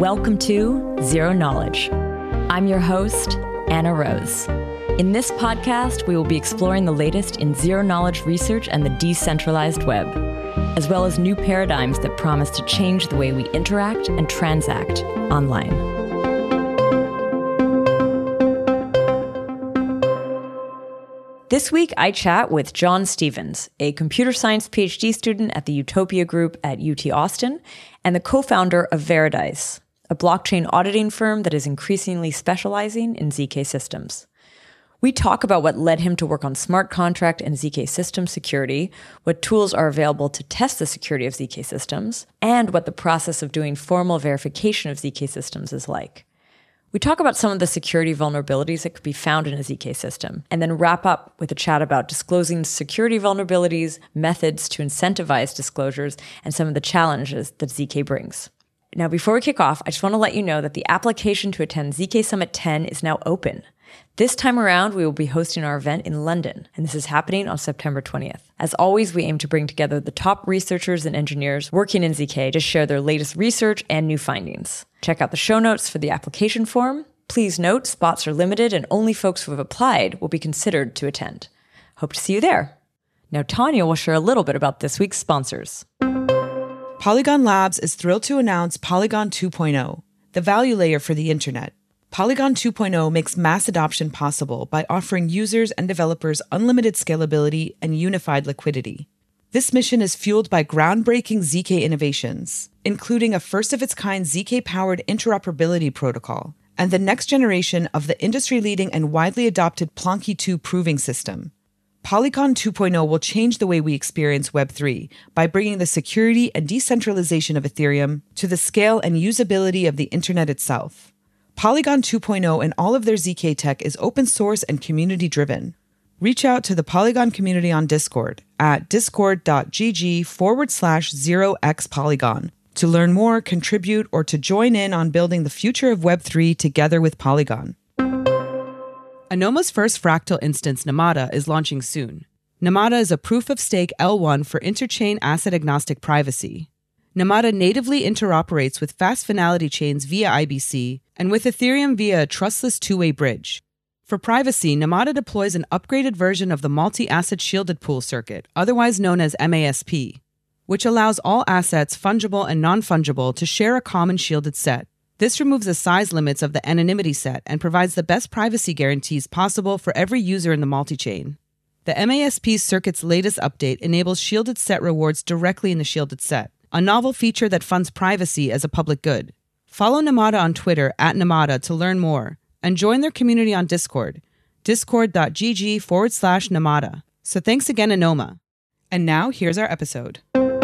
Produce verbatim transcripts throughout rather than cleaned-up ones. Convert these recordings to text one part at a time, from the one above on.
Welcome to Zero Knowledge. I'm your host, Anna Rose. In this podcast, we will be exploring the latest in zero-knowledge research and the decentralized web, as well as new paradigms that promise to change the way we interact and transact online. This week, I chat with John Stephens, a computer science PhD student at the Utopia Group at U T Austin and the co-founder of Veradice, a blockchain auditing firm that is increasingly specializing in Z K systems. We talk about what led him to work on smart contract and Z K system security, what tools are available to test the security of Z K systems, and what the process of doing formal verification of Z K systems is like. We talk about some of the security vulnerabilities that could be found in a Z K system, and then wrap up with a chat about disclosing security vulnerabilities, methods to incentivize disclosures, and some of the challenges that Z K brings. Now, before we kick off, I just want to let you know that the application to attend Z K Summit ten is now open. This time around, we will be hosting our event in London, and this is happening on September twentieth. As always, we aim to bring together the top researchers and engineers working in Z K to share their latest research and new findings. Check out the show notes for the application form. Please note, spots are limited and only folks who have applied will be considered to attend. Hope to see you there. Now, Tanya will share a little bit about this week's sponsors. Polygon Labs is thrilled to announce Polygon two point oh, the value layer for the internet. Polygon two point oh makes mass adoption possible by offering users and developers unlimited scalability and unified liquidity. This mission is fueled by groundbreaking Z K innovations, including a first-of-its-kind Z K-powered interoperability protocol and the next generation of the industry-leading and widely adopted Plonky two proving system. Polygon two point oh will change the way we experience Web three by bringing the security and decentralization of Ethereum to the scale and usability of the internet itself. Polygon two point oh and all of their Z K tech is open source and community-driven. Reach out to the Polygon community on Discord at discord.gg forward slash 0xpolygon to learn more, contribute, or to join in on building the future of Web three together with Polygon. Anoma's first fractal instance, Namada, is launching soon. Namada is a proof-of-stake L one for interchain asset-agnostic privacy. Namada natively interoperates with fast finality chains via I B C and with Ethereum via a trustless two-way bridge. For privacy, Namada deploys an upgraded version of the multi-asset shielded pool circuit, otherwise known as M A S P, which allows all assets, fungible and non-fungible, to share a common shielded set. This removes the size limits of the anonymity set and provides the best privacy guarantees possible for every user in the multi-chain. The M A S P circuit's latest update enables shielded set rewards directly in the shielded set, a novel feature that funds privacy as a public good. Follow Namada on Twitter at Namada to learn more, and join their community on Discord, discord.gg forward slash Namada. So thanks again, Anoma. And now here's our episode.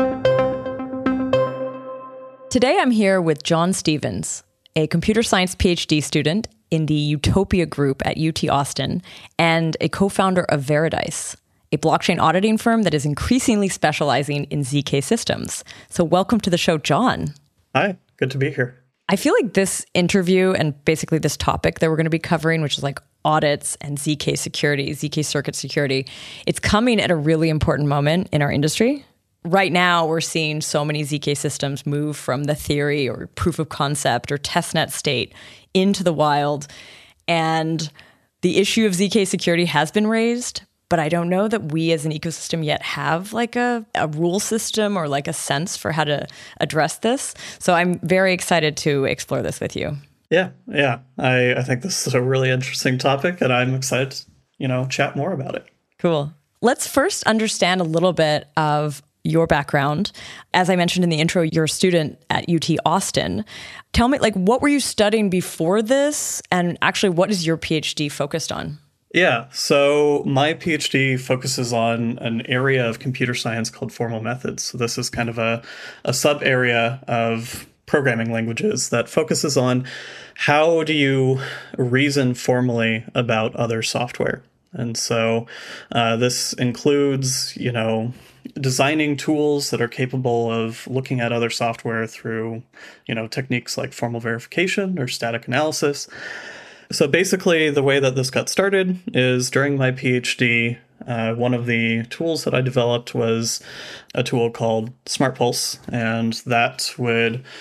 Today I'm here with John Stephens, a computer science PhD student in the Utopia Group at U T Austin and a co-founder of Veradice, a blockchain auditing firm that is increasingly specializing in Z K systems. So welcome to the show, John. Hi, good to be here. I feel like this interview and basically this topic that we're going to be covering, which is like audits and Z K security, Z K circuit security, it's coming at a really important moment in our industry. Right now, we're seeing so many Z K systems move from the theory or proof of concept or testnet state into the wild. And the issue of Z K security has been raised, but I don't know that we as an ecosystem yet have like a, a rule system or like a sense for how to address this. So I'm very excited to explore this with you. Yeah, yeah. I, I think this is a really interesting topic, and I'm excited to, you know, chat more about it. Cool. Let's first understand a little bit of your background. As I mentioned in the intro, you're a student at U T Austin. Tell me, like, what were you studying before this? And actually, what is your PhD focused on? Yeah, so my PhD focuses on an area of computer science called formal methods. So this is kind of a, a sub-area of programming languages that focuses on how do you reason formally about other software. And so uh, this includes, you know, designing tools that are capable of looking at other software through, you know, techniques like formal verification or static analysis. So basically, the way that this got started is during my PhD, uh, one of the tools that I developed was a tool called SmartPulse, and that would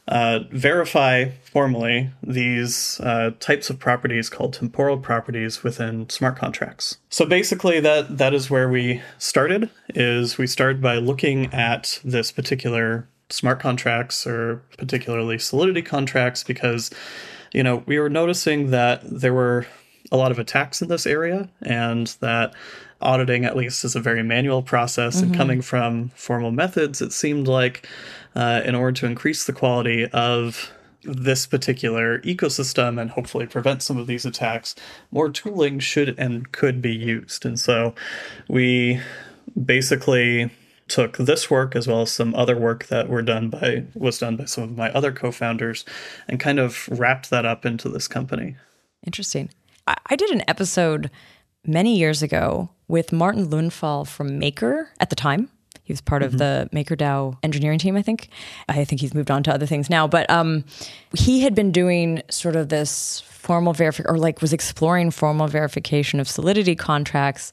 uh, verify formally these uh, types of properties called temporal properties within smart contracts. So basically that that is where we started, is we started by looking at this particular smart contracts, or particularly Solidity contracts, because, you know, we were noticing that there were a lot of attacks in this area, and that auditing, at least, is a very manual process. Mm-hmm. And coming from formal methods, it seemed like uh, in order to increase the quality of this particular ecosystem and hopefully prevent some of these attacks, more tooling should and could be used. And so we basically took this work, as well as some other work that were done by was done by some of my other co-founders, and kind of wrapped that up into this company. Interesting. I, I did an episode many years ago with Martin Lundfall from Maker at the time. He was part mm-hmm. of the MakerDAO engineering team, I think. I think he's moved on to other things now. But um, he had been doing sort of this formal verification, or like was exploring formal verification of Solidity contracts.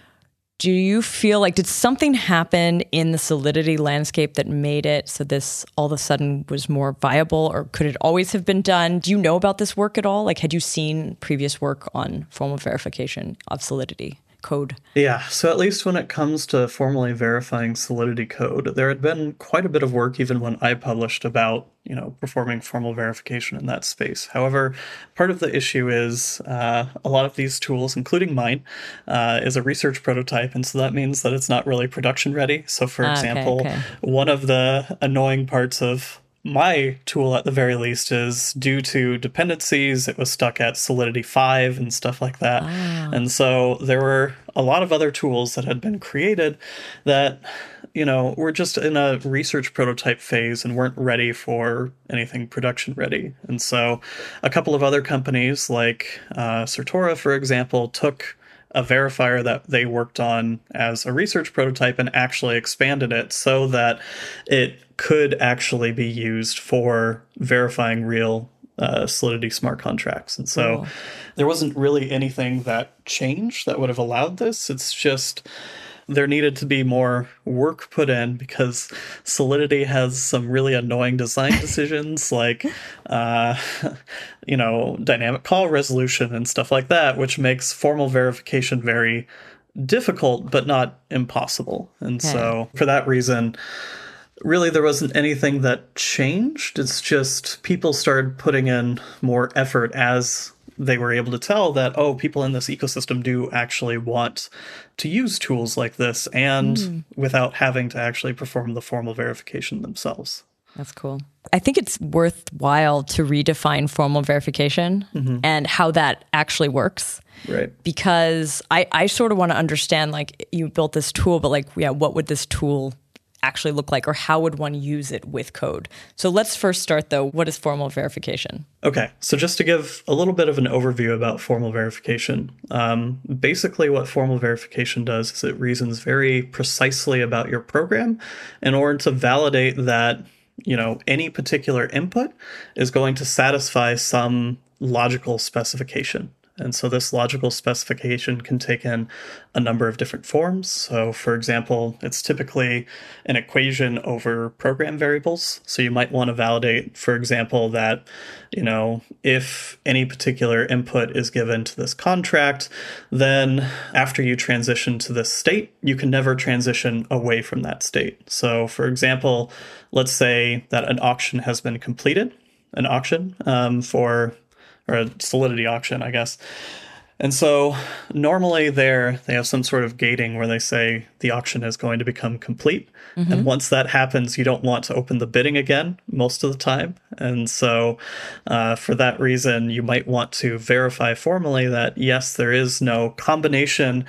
Do you feel like, did something happen in the Solidity landscape that made it so this all of a sudden was more viable, or could it always have been done? Do you know about this work at all? Like, had you seen previous work on formal verification of Solidity code? Yeah, so at least when it comes to formally verifying Solidity code, there had been quite a bit of work even when I published about, you know, performing formal verification in that space. However, part of the issue is uh, a lot of these tools, including mine, uh, is a research prototype, and so that means that it's not really production ready. So for ah, example, okay, okay. one of the annoying parts of my tool, at the very least, is due to dependencies, it was stuck at Solidity five and stuff like that. Ah. And so there were a lot of other tools that had been created that, you know, were just in a research prototype phase and weren't ready for anything production ready. And so a couple of other companies like uh, Certora, for example, took a verifier that they worked on as a research prototype and actually expanded it so that it could actually be used for verifying real uh, Solidity smart contracts. And so cool. There wasn't really anything that changed that would have allowed this. It's just there needed to be more work put in, because Solidity has some really annoying design decisions like, uh, you know, dynamic call resolution and stuff like that, which makes formal verification very difficult, but not impossible. And okay. So for that reason, really there wasn't anything that changed. It's just people started putting in more effort as they were able to tell that, oh, people in this ecosystem do actually want to use tools like this, and mm. without having to actually perform the formal verification themselves. That's cool. I think it's worthwhile to redefine formal verification mm-hmm. and how that actually works. Right. Because I, I sort of want to understand, like, you built this tool, but like, yeah, what would this tool actually look like, or how would one use it with code? So let's first start, though. What is formal verification? Okay, so just to give a little bit of an overview about formal verification, um, basically what formal verification does is it reasons very precisely about your program in order to validate that, you know, any particular input is going to satisfy some logical specification. And so this logical specification can take in a number of different forms. So for example, it's typically an equation over program variables. So you might want to validate, for example, that, you know, if any particular input is given to this contract, then after you transition to this state, you can never transition away from that state. So for example, let's say that an auction has been completed, an auction um, for or a Solidity auction, I guess. And so normally there they have some sort of gating where they say the auction is going to become complete. Mm-hmm. And once that happens, you don't want to open the bidding again most of the time. And so uh, for that reason, you might want to verify formally that, yes, there is no combination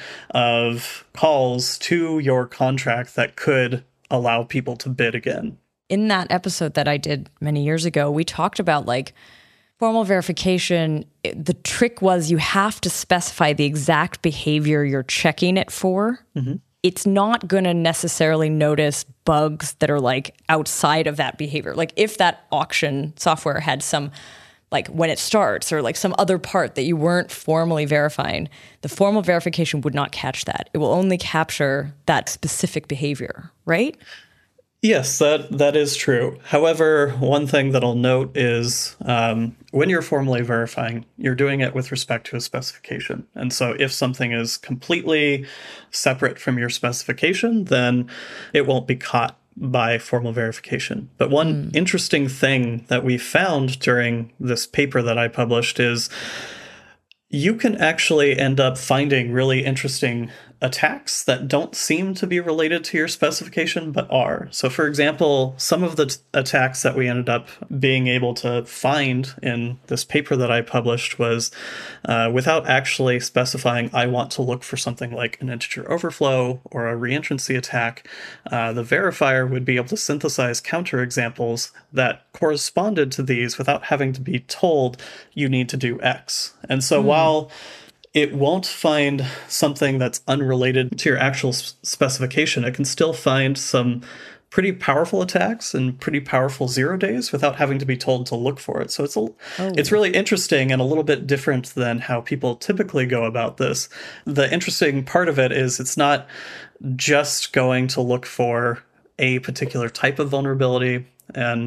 of calls to your contract that could allow people to bid again. In that episode that I did many years ago, we talked about, like, formal verification. The trick was you have to specify the exact behavior you're checking it for. Mm-hmm. It's not going to necessarily notice bugs that are like outside of that behavior. Like if that auction software had some, like when it starts or like some other part that you weren't formally verifying, the formal verification would not catch that. It will only capture that specific behavior, right? Yes, that that is true. However, one thing that I'll note is um, when you're formally verifying, you're doing it with respect to a specification. And so if something is completely separate from your specification, then it won't be caught by formal verification. But one mm. interesting thing that we found during this paper that I published is you can actually end up finding really interesting attacks that don't seem to be related to your specification, but are. So for example, some of the t- attacks that we ended up being able to find in this paper that I published was uh, without actually specifying, I want to look for something like an integer overflow or a reentrancy attack, uh, the verifier would be able to synthesize counterexamples that corresponded to these without having to be told you need to do X. And so mm. while it won't find something that's unrelated to your actual s- specification, it can still find some pretty powerful attacks and pretty powerful zero days without having to be told to look for it. So it's a, oh. it's really interesting and a little bit different than how people typically go about this. The interesting part of it is it's not just going to look for a particular type of vulnerability. And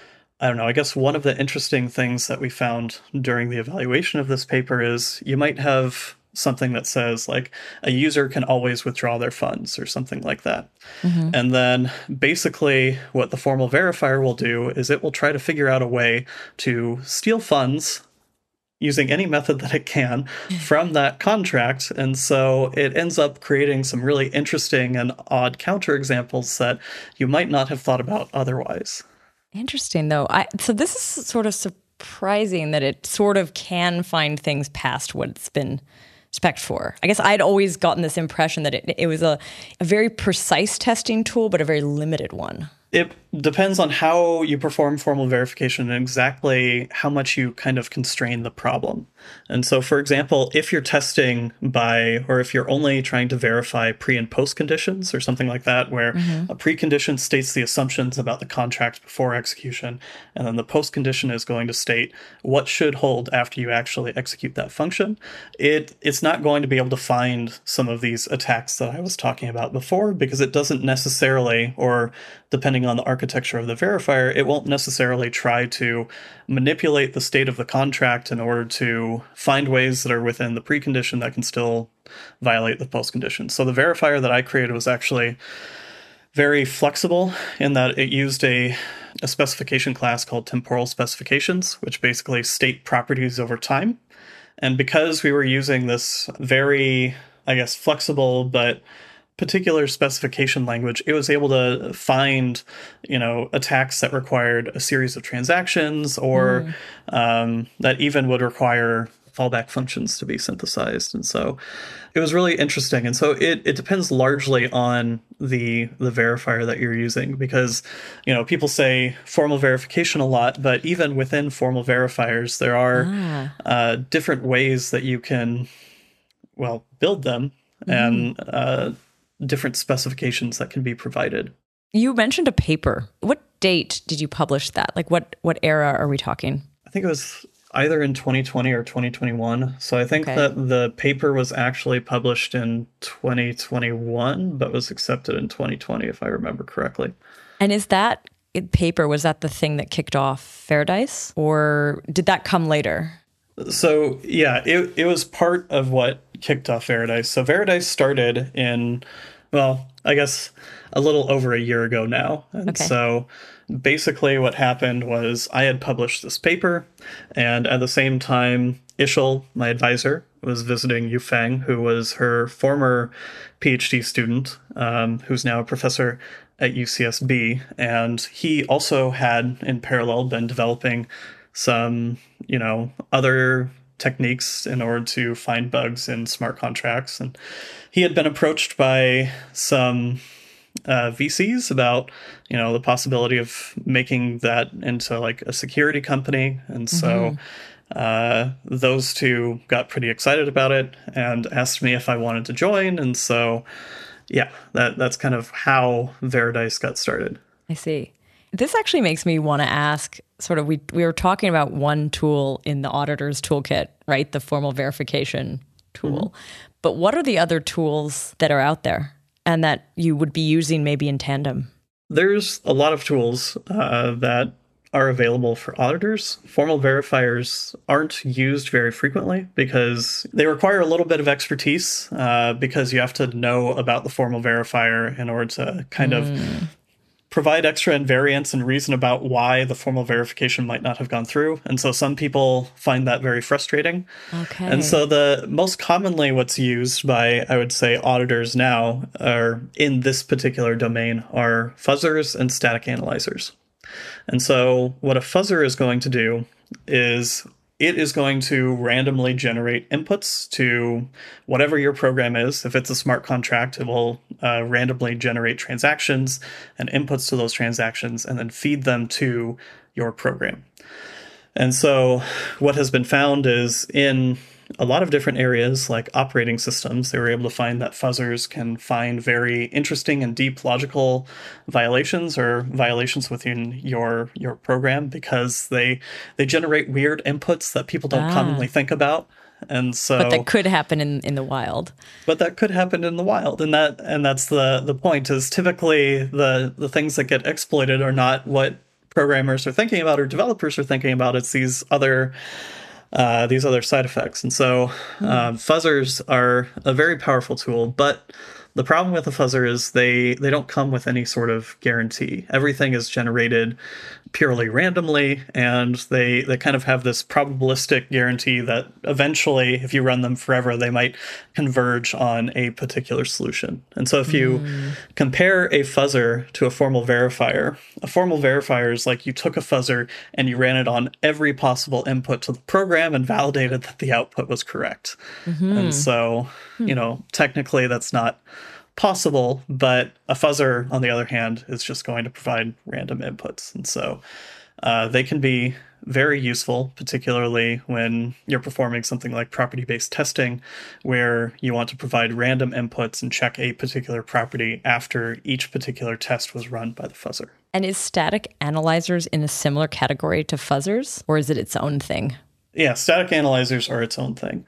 I don't know, I guess one of the interesting things that we found during the evaluation of this paper is you might have something that says like a user can always withdraw their funds or something like that. Mm-hmm. And then basically what the formal verifier will do is it will try to figure out a way to steal funds using any method that it can from that contract. And so it ends up creating some really interesting and odd counterexamples that you might not have thought about otherwise. Interesting, though. I, so this is sort of surprising that it sort of can find things past what it's been spec'd for. I guess I'd always gotten this impression that it, it was a, a very precise testing tool, but a very limited one. It depends on how you perform formal verification and exactly how much you kind of constrain the problem. And so, for example, if you're testing by, or if you're only trying to verify pre and post conditions or something like that, where mm-hmm. a precondition states the assumptions about the contract before execution, and then the post condition is going to state what should hold after you actually execute that function, it it's not going to be able to find some of these attacks that I was talking about before, because it doesn't necessarily, or depending on the architecture of the verifier, it won't necessarily try to manipulate the state of the contract in order to find ways that are within the precondition that can still violate the postcondition. So the verifier that I created was actually very flexible in that it used a, a specification class called temporal specifications, which basically state properties over time. And because we were using this very, I guess, flexible but particular specification language, it was able to find, you know, attacks that required a series of transactions or mm. um, that even would require fallback functions to be synthesized. And so it was really interesting. And so it, it depends largely on the the verifier that you're using, because, you know, people say formal verification a lot, but even within formal verifiers, there are ah. uh, different ways that you can, well, build them mm. and uh different specifications that can be provided. You mentioned a paper. What date did you publish that? Like what what era are we talking? I think it was either in twenty twenty or twenty twenty-one. So I think okay. that the paper was actually published in twenty twenty-one, but was accepted in twenty twenty, if I remember correctly. And is that paper, was that the thing that kicked off Veredice, or did that come later? So yeah, it it was part of what kicked off Veredice. So Veredice started in, well, I guess a little over a year ago now. And okay. so basically what happened was I had published this paper, and at the same time, Ishil, my advisor, was visiting Yufeng, who was her former PhD student, um, who's now a professor at U C S B. And he also had, in parallel, been developing some, you know, other techniques in order to find bugs in smart contracts. And he had been approached by some uh, V Cs about, you know, the possibility of making that into like a security company. And so mm-hmm. uh, those two got pretty excited about it and asked me if I wanted to join. And so, yeah, that that's kind of how Veredice got started. I see. This actually makes me want to ask, sort of, we we were talking about one tool in the auditor's toolkit, right? The formal verification tool. Mm-hmm. But what are the other tools that are out there and that you would be using maybe in tandem? There's a lot of tools uh, that are available for auditors. Formal verifiers aren't used very frequently because they require a little bit of expertise uh, because you have to know about the formal verifier in order to kind mm. of provide extra invariance and reason about why the formal verification might not have gone through. And so some people find that very frustrating. Okay. And so the most commonly what's used by, I would say, auditors now are in this particular domain are fuzzers and static analyzers. And so what a fuzzer is going to do is it is going to randomly generate inputs to whatever your program is. If it's a smart contract, it will uh, randomly generate transactions and inputs to those transactions and then feed them to your program. And so what has been found is in a lot of different areas like operating systems, they were able to find that fuzzers can find very interesting and deep logical violations or violations within your your program because they they generate weird inputs that people don't ah. commonly think about. And so But that could happen in, in the wild. But that could happen in the wild. And that and that's the, the point is typically the, the things that get exploited are not what programmers are thinking about or developers are thinking about. It's these other Uh, these other side effects. And so uh, fuzzers are a very powerful tool, but the problem with a fuzzer is they, they don't come with any sort of guarantee. Everything is generated purely randomly, and they, they kind of have this probabilistic guarantee that eventually, if you run them forever, they might converge on a particular solution. And so if you mm. compare a fuzzer to a formal verifier, a formal verifier is like you took a fuzzer and you ran it on every possible input to the program and validated that the output was correct. Mm-hmm. And so, hmm. you know, technically that's not possible, but a fuzzer, on the other hand, is just going to provide random inputs. And so uh, they can be very useful, particularly when you're performing something like property-based testing, where you want to provide random inputs and check a particular property after each particular test was run by the fuzzer. And is static analyzers in a similar category to fuzzers, or is it its own thing? Yeah, static analyzers are its own thing.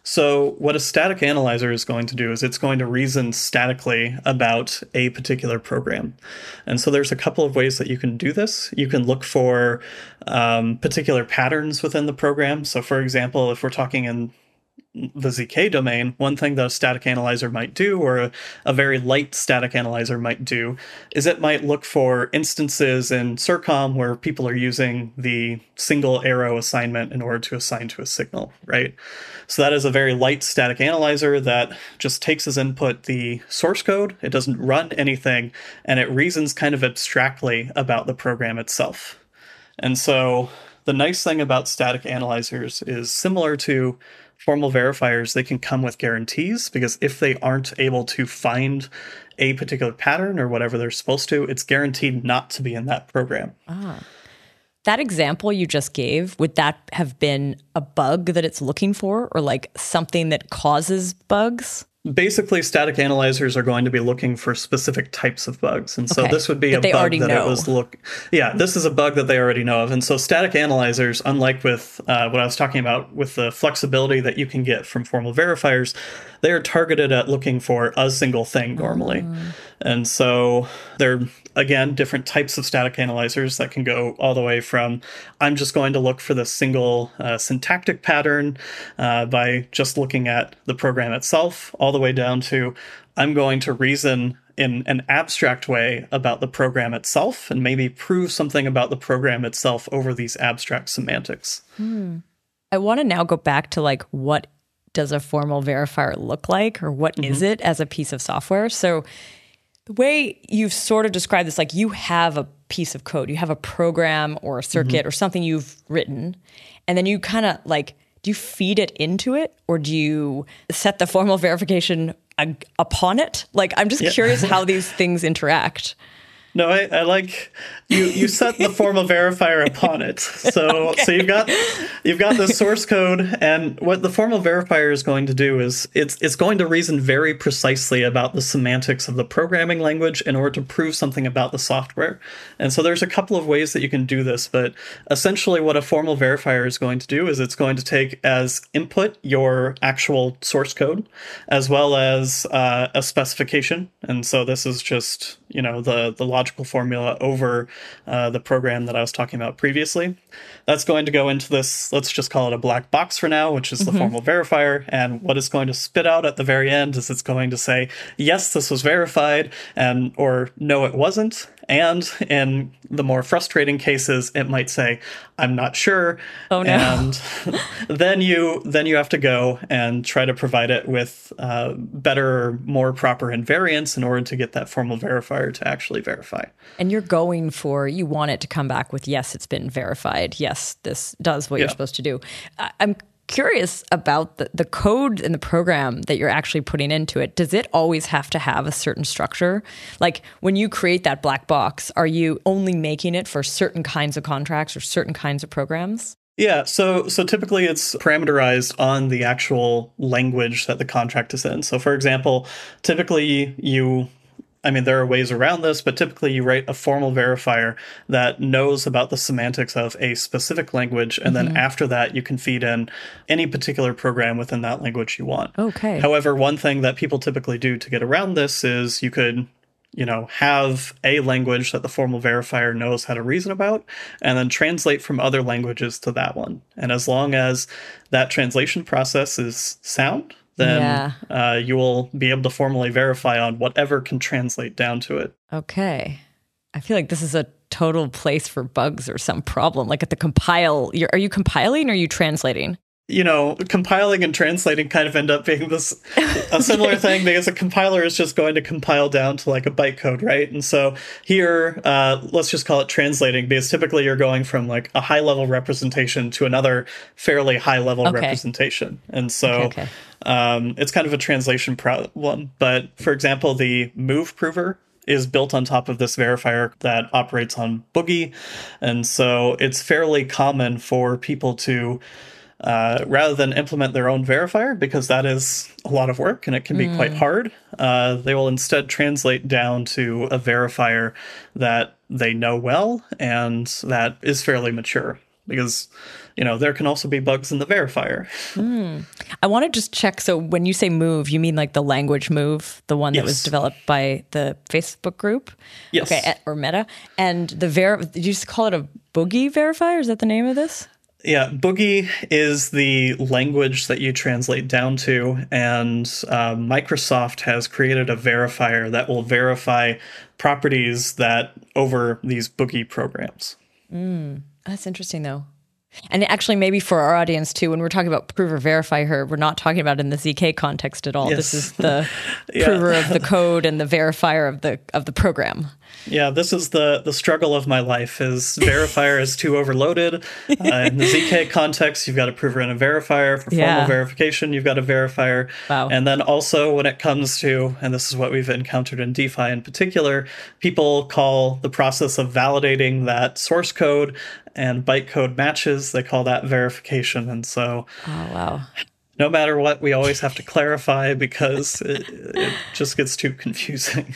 So what a static analyzer is going to do is it's going to reason statically about a particular program. And so there's a couple of ways that you can do this. You can look for um, particular patterns within the program. So for example, if we're talking in the Z K domain, one thing that a static analyzer might do, or a, a very light static analyzer might do, is it might look for instances in CIRCOM where people are using the single arrow assignment in order to assign to a signal, right? So that is a very light static analyzer that just takes as input the source code. It doesn't run anything, and it reasons kind of abstractly about the program itself. And so the nice thing about static analyzers is similar to formal verifiers, they can come with guarantees, because if they aren't able to find a particular pattern or whatever they're supposed to, it's guaranteed not to be in that program. Ah. That example you just gave, would that have been a bug that it's looking for, or like something that causes bugs? Basically, static analyzers are going to be looking for specific types of bugs. And so okay. this would be that a bug that know. it was look. Yeah, this is a bug that they already know of. And so static analyzers, unlike with uh, what I was talking about with the flexibility that you can get from formal verifiers, they are targeted at looking for a single thing normally. Mm. And so they're, again, different types of static analyzers that can go all the way from, I'm just going to look for the single uh, syntactic pattern uh, by just looking at the program itself, all the way down to, I'm going to reason in an abstract way about the program itself and maybe prove something about the program itself over these abstract semantics. Hmm. I want to now go back to like, what does a formal verifier look like, or what mm-hmm. is it as a piece of software? So the way you've sort of described this, like you have a piece of code, you have a program or a circuit mm-hmm. or something you've written, and then you kind of like, do you feed it into it, or do you set the formal verification ag- upon it? Like, I'm just yeah. curious how these things interact. No, I, I like you. You set the formal verifier upon it. So, okay. so you've got you've got the source code, and what the formal verifier is going to do is it's it's going to reason very precisely about the semantics of the programming language in order to prove something about the software. And so, there's a couple of ways that you can do this, but essentially, what a formal verifier is going to do is it's going to take as input your actual source code, as well as uh, a specification. And so, this is just you know the the logic logical formula over uh, the program that I was talking about previously. That's going to go into this, let's just call it a black box for now, which is the mm-hmm. formal verifier. And what it's going to spit out at the very end is it's going to say, yes, this was verified, and or no, it wasn't. And in the more frustrating cases, it might say, I'm not sure. Oh, no. And then you then you have to go and try to provide it with uh, better, more proper invariants in order to get that formal verifier to actually verify. And you're going for, you want it to come back with, yes, it's been verified. Yes, this does what yeah. you're supposed to do. I- I'm curious about the, the code and the program that you're actually putting into it. Does it always have to have a certain structure? Like when you create that black box, are you only making it for certain kinds of contracts or certain kinds of programs? Yeah, so so typically it's parameterized on the actual language that the contract is in. So for example, typically you I mean, there are ways around this, but typically you write a formal verifier that knows about the semantics of a specific language, and mm-hmm. then after that, you can feed in any particular program within that language you want. Okay. However, one thing that people typically do to get around this is you could, you know, have a language that the formal verifier knows how to reason about, and then translate from other languages to that one. And as long as that translation process is sound, then yeah. uh, you will be able to formally verify on whatever can translate down to it. Okay. I feel like this is a total place for bugs or some problem. Like at the compile, you're, are you compiling or are you translating? You know, compiling and translating kind of end up being this a similar thing, because a compiler is just going to compile down to like a bytecode, right? And so here, uh, let's just call it translating, because typically you're going from like a high level representation to another fairly high level okay. representation. And so okay, okay. Um, it's kind of a translation problem. But for example, the move prover is built on top of this verifier that operates on Boogie. And so it's fairly common for people to Uh, rather than implement their own verifier, because that is a lot of work and it can be mm. quite hard, uh, they will instead translate down to a verifier that they know well and that is fairly mature, because, you know, there can also be bugs in the verifier. Mm. I want to just check. So when you say move, you mean like the language move, the one that yes. was developed by the Facebook group? Yes. Okay, or Meta. And the ver, did you just call it a Boogie verifier? Is that the name of this? Yeah, Boogie is the language that you translate down to, and uh, Microsoft has created a verifier that will verify properties that over these Boogie programs. Mm, that's interesting, though. And actually, maybe for our audience, too, when we're talking about prover verify her, we're not talking about it in the Z K context at all. Yes. This is the yeah. prover of the code and the verifier of the of the program. Yeah, this is the, the struggle of my life, is verifier is too overloaded. Uh, in the Z K context, you've got a prover and a verifier. For formal yeah. verification, you've got a verifier. Wow. And then also when it comes to, and this is what we've encountered in DeFi in particular, people call the process of validating that source code and bytecode matches, they call that verification. And so oh, wow. no matter what, we always have to clarify, because it, it just gets too confusing.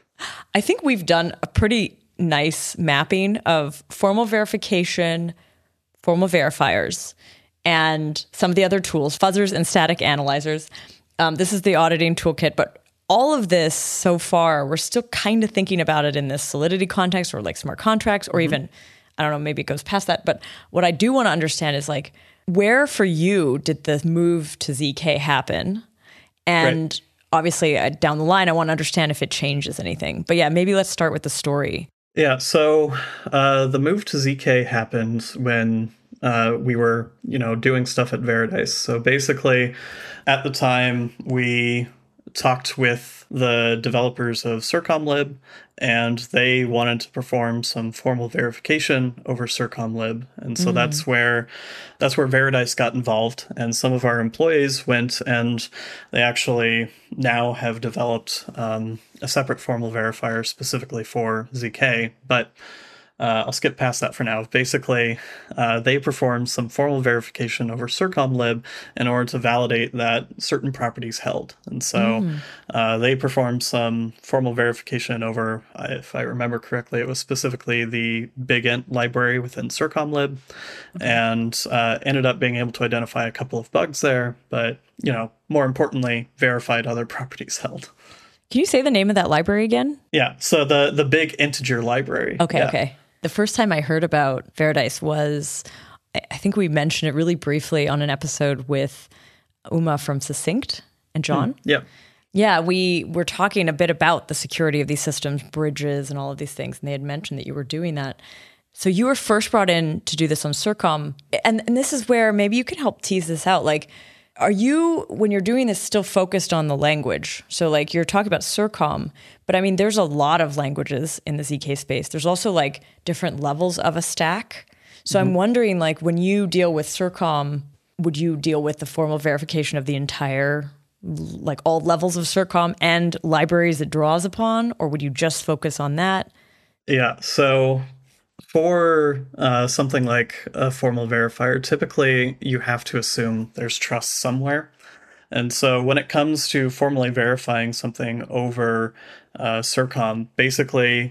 I think we've done a pretty nice mapping of formal verification, formal verifiers, and some of the other tools, fuzzers and static analyzers. Um, this is the auditing toolkit, but all of this so far, we're still kind of thinking about it in this Solidity context, or like smart contracts, or mm-hmm. even, I don't know, maybe it goes past that. But what I do want to understand is like, where for you did the move to Z K happen? And right. obviously, uh, down the line, I want to understand if it changes anything. But yeah, maybe let's start with the story. Yeah, so uh, the move to Z K happened when uh, we were, you know, doing stuff at Veradice. So basically, at the time, we talked with the developers of CircomLib, and they wanted to perform some formal verification over CircomLib. And so mm. that's where that's where Veradice got involved. And some of our employees went, and they actually now have developed um, a separate formal verifier specifically for Z K. But Uh, I'll skip past that for now. Basically, uh, they performed some formal verification over CircomLib in order to validate that certain properties held. And so mm. uh, they performed some formal verification over, if I remember correctly, it was specifically the BigInt library within CircomLib, okay. and uh, ended up being able to identify a couple of bugs there, but, you know, more importantly, verified other properties held. Can you say the name of that library again? Yeah, so the the big integer library. Okay, yeah. okay. The first time I heard about Varedice was, I think we mentioned it really briefly on an episode with Uma from Succinct and John. Mm, yeah. Yeah, we were talking a bit about the security of these systems, bridges and all of these things, and they had mentioned that you were doing that. So you were first brought in to do this on CIRCOM, and, and this is where maybe you can help tease this out. Like, are you, when you're doing this, still focused on the language? So like you're talking about CIRCOM, but I mean, there's a lot of languages in the Z K space. There's also like different levels of a stack. So mm-hmm. I'm wondering, like, when you deal with CIRCOM, would you deal with the formal verification of the entire, like all levels of CIRCOM and libraries it draws upon, or would you just focus on that? Yeah, so for uh, something like a formal verifier, typically you have to assume there's trust somewhere. And so when it comes to formally verifying something over uh, CIRCOM, basically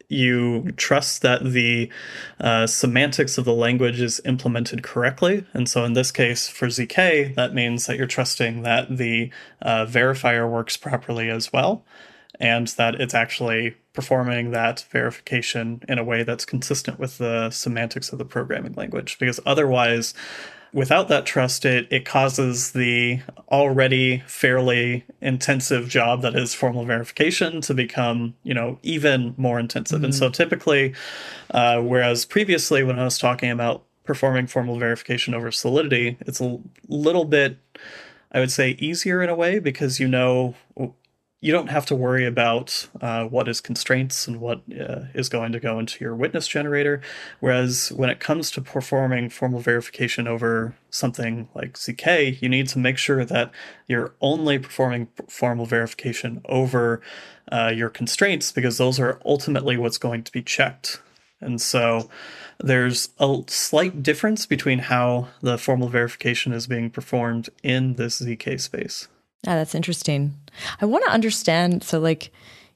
you trust that the uh, semantics of the language is implemented correctly. And so in this case, for Z K, that means that you're trusting that the uh, verifier works properly as well, and that it's actually performing that verification in a way that's consistent with the semantics of the programming language. Because otherwise, without that trust, it, it causes the already fairly intensive job that is formal verification to become, you know, even more intensive. Mm-hmm. And so typically, uh, whereas previously when I was talking about performing formal verification over Solidity, it's a little bit, I would say, easier in a way, because you know, you don't have to worry about uh, what is constraints and what uh, is going to go into your witness generator. Whereas when it comes to performing formal verification over something like Z K, you need to make sure that you're only performing formal verification over uh, your constraints, because those are ultimately what's going to be checked. And so there's a slight difference between how the formal verification is being performed in this Z K space. Yeah, that's interesting. I want to understand. So, like,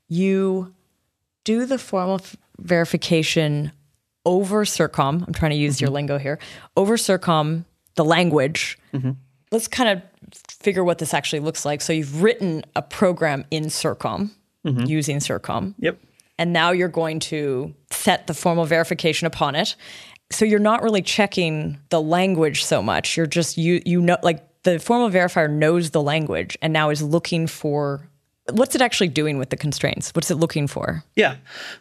you do the formal f- verification over CIRCOM. I'm trying to use mm-hmm. your lingo here. Over CIRCOM, the language. Mm-hmm. Let's kind of figure what this actually looks like. So, you've written a program in CIRCOM mm-hmm. using CIRCOM. Yep. And now you're going to set the formal verification upon it. So, you're not really checking the language so much. You're just, you you know, like, the formal verifier knows the language and now is looking for, what's it actually doing with the constraints? What's it looking for? Yeah.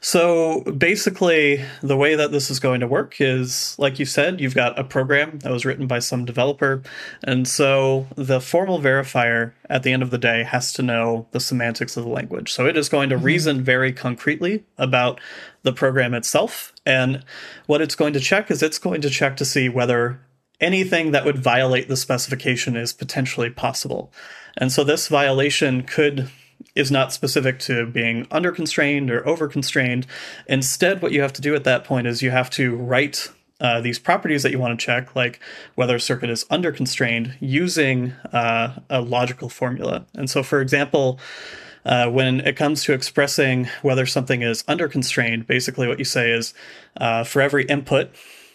So basically, the way that this is going to work is, like you said, you've got a program that was written by some developer. And so the formal verifier at the end of the day has to know the semantics of the language. So it is going to mm-hmm. reason very concretely about the program itself. And what it's going to check is it's going to check to see whether anything that would violate the specification is potentially possible. And so this violation could is not specific to being under-constrained or over-constrained. Instead, what you have to do at that point is you have to write uh, these properties that you want to check, like whether a circuit is under-constrained, using uh, a logical formula. And so, for example, uh, when it comes to expressing whether something is under-constrained, basically what you say is, uh, for every input,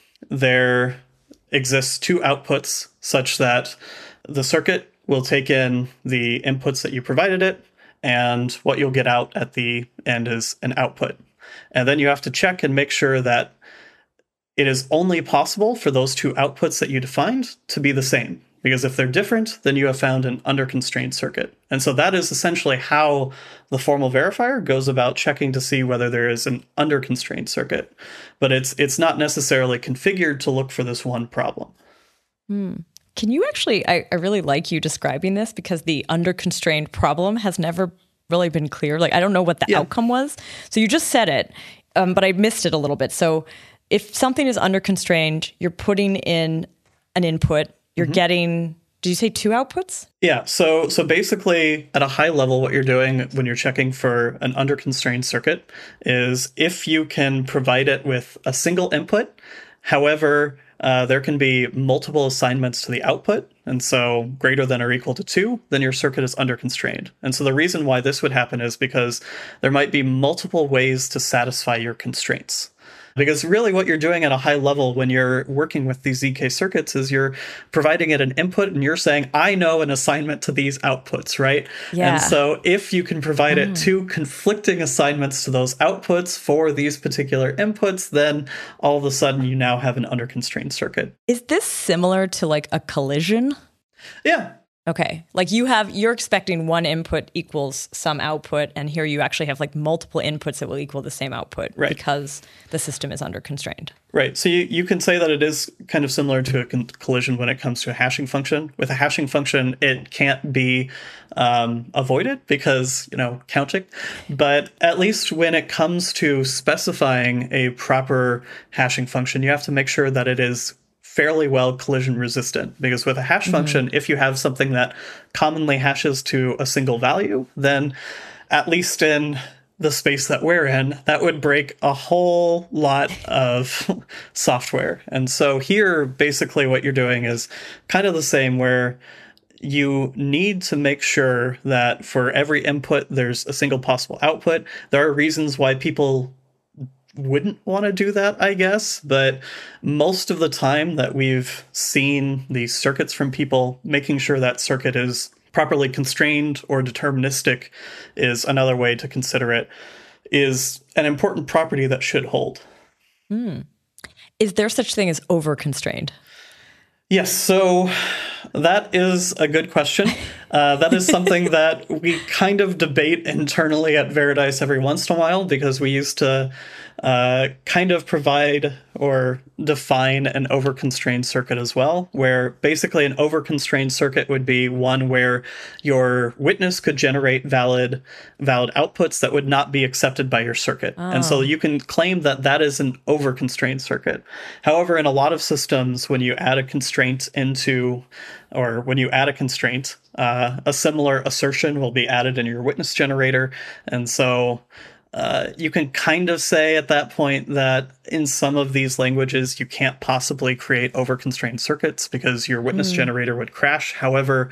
there exists two outputs such that the circuit will take in the inputs that you provided it, and what you'll get out at the end is an output. And then you have to check and make sure that it is only possible for those two outputs that you defined to be the same. Because if they're different, then you have found an under-constrained circuit. And so that is essentially how the formal verifier goes about checking to see whether there is an under-constrained circuit. But it's it's not necessarily configured to look for this one problem. Hmm. Can you actually, I, I really like you describing this, because the under-constrained problem has never really been clear. Like, I don't know what the yeah. outcome was. So you just said it, um, but I missed it a little bit. So if something is under-constrained, you're putting in an input, you're mm-hmm. getting, did you say two outputs? Yeah. So so basically, at a high level, what you're doing when you're checking for an under-constrained circuit is if you can provide it with a single input. However, uh, there can be multiple assignments to the output. And so greater than or equal to two, then your circuit is under-constrained. And so the reason why this would happen is because there might be multiple ways to satisfy your constraints. Because really what you're doing at a high level when you're working with these Z K circuits is you're providing it an input and you're saying, I know an assignment to these outputs, right? Yeah. And so if you can provide Mm. it two conflicting assignments to those outputs for these particular inputs, then all of a sudden you now have an under-constrained circuit. Is this similar to like a collision? Yeah. Okay. Like you have, you're expecting one input equals some output, and here you actually have like multiple inputs that will equal the same output Right. because the system is under constrained. Right. So you, you can say that it is kind of similar to a con- collision when it comes to a hashing function. With a hashing function, it can't be um, avoided because, you know, counting. But at least when it comes to specifying a proper hashing function, you have to make sure that it is fairly well collision resistant, because with a hash mm-hmm. function, if you have something that commonly hashes to a single value, then at least in the space that we're in, that would break a whole lot of software. And so here, basically what you're doing is kind of the same, where you need to make sure that for every input, there's a single possible output. There are reasons why people wouldn't want to do that, I guess, but most of the time that we've seen these circuits from people, making sure that circuit is properly constrained or deterministic is another way to consider it, is an important property that should hold. Mm. Is there such thing as over-constrained? Yes, so that is a good question. Uh, that is something that we kind of debate internally at Varedice every once in a while, because we used to uh, kind of provide or define an over-constrained circuit as well, where basically an over-constrained circuit would be one where your witness could generate valid valid outputs that would not be accepted by your circuit. Oh. And so you can claim that that is an over-constrained circuit. However, in a lot of systems, when you add a constraint into, or when you add a constraint, uh, a similar assertion will be added in your witness generator. And so Uh, you can kind of say at that point that in some of these languages, you can't possibly create over-constrained circuits because your witness mm. generator would crash. However,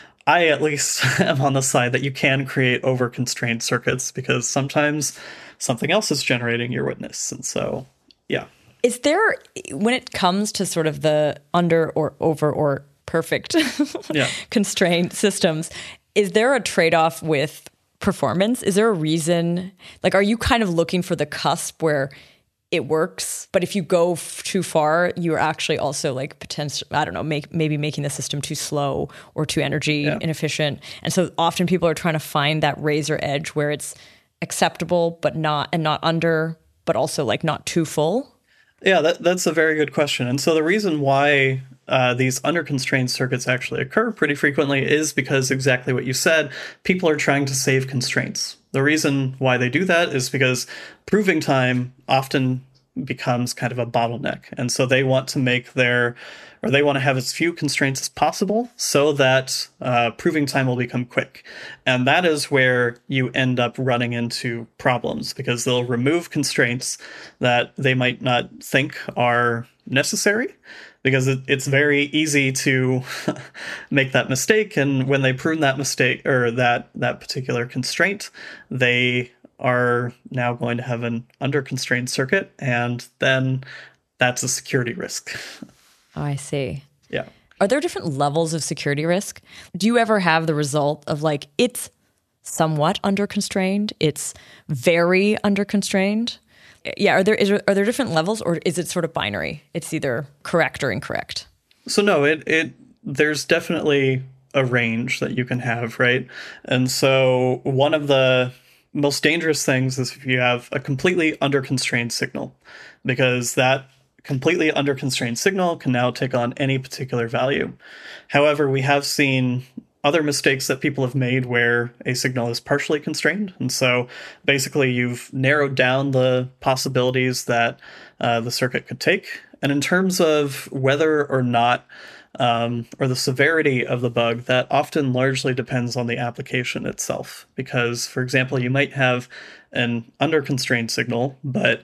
I at least am on the side that you can create over-constrained circuits because sometimes something else is generating your witness. And so, yeah. Is there, when it comes to sort of the under or over or perfect yeah. constrained systems, is there a trade-off with performance? Is there a reason, like, are you kind of looking for the cusp where it works, but if you go f- too far, you're actually also like potential, I don't know, make, maybe making the system too slow or too energy yeah. inefficient. And so often people are trying to find that razor edge where it's acceptable, but not, and not under, but also like not too full. Yeah, that, that's a very good question. And so the reason why uh, these under-constrained circuits actually occur pretty frequently is because exactly what you said, people are trying to save constraints. The reason why they do that is because proving time often becomes kind of a bottleneck. And so they want to make their, or they want to have as few constraints as possible so that uh, proving time will become quick. And that is where you end up running into problems, because they'll remove constraints that they might not think are necessary, because it, it's very easy to make that mistake. And when they prune that mistake or that, that particular constraint, they are now going to have an under-constrained circuit, and then that's a security risk. Oh, I see. Yeah. Are there different levels of security risk? Do you ever have the result of like, it's somewhat under-constrained, it's very under-constrained? Yeah, are there is, are there different levels, or is it sort of binary? It's either correct or incorrect. So no, it it there's definitely a range that you can have, right? And so one of the most dangerous things is if you have a completely under-constrained signal, because that completely under-constrained signal can now take on any particular value. However, we have seen other mistakes that people have made where a signal is partially constrained. And so basically you've narrowed down the possibilities that uh, the circuit could take. And in terms of whether or not, um, or the severity of the bug, that often largely depends on the application itself. Because, for example, you might have an under-constrained signal, but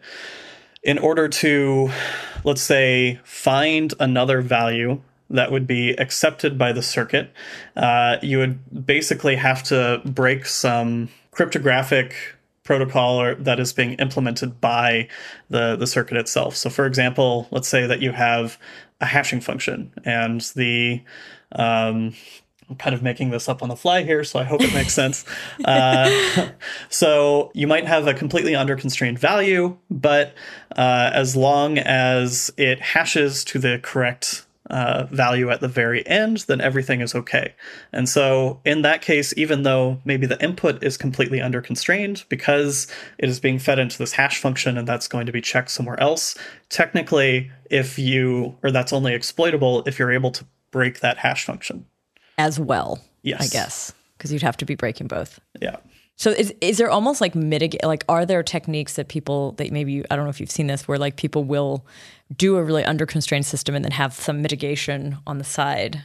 in order to, let's say, find another value that would be accepted by the circuit, uh, you would basically have to break some cryptographic protocol or that is being implemented by the, the circuit itself. So for example, let's say that you have a hashing function and the, um, I'm kind of making this up on the fly here, so I hope it makes sense. Uh, so you might have a completely under-constrained value, but uh, as long as it hashes to the correct uh, value at the very end, then everything is okay. And so in that case, even though maybe the input is completely under-constrained, because it is being fed into this hash function and that's going to be checked somewhere else, technically, if you, or that's only exploitable if you're able to break that hash function. As well, yes. I guess, because you'd have to be breaking both. Yeah. So is is there almost like mitigate, like are there techniques that people, that maybe, you, I don't know if you've seen this, where like people will do a really under-constrained system and then have some mitigation on the side?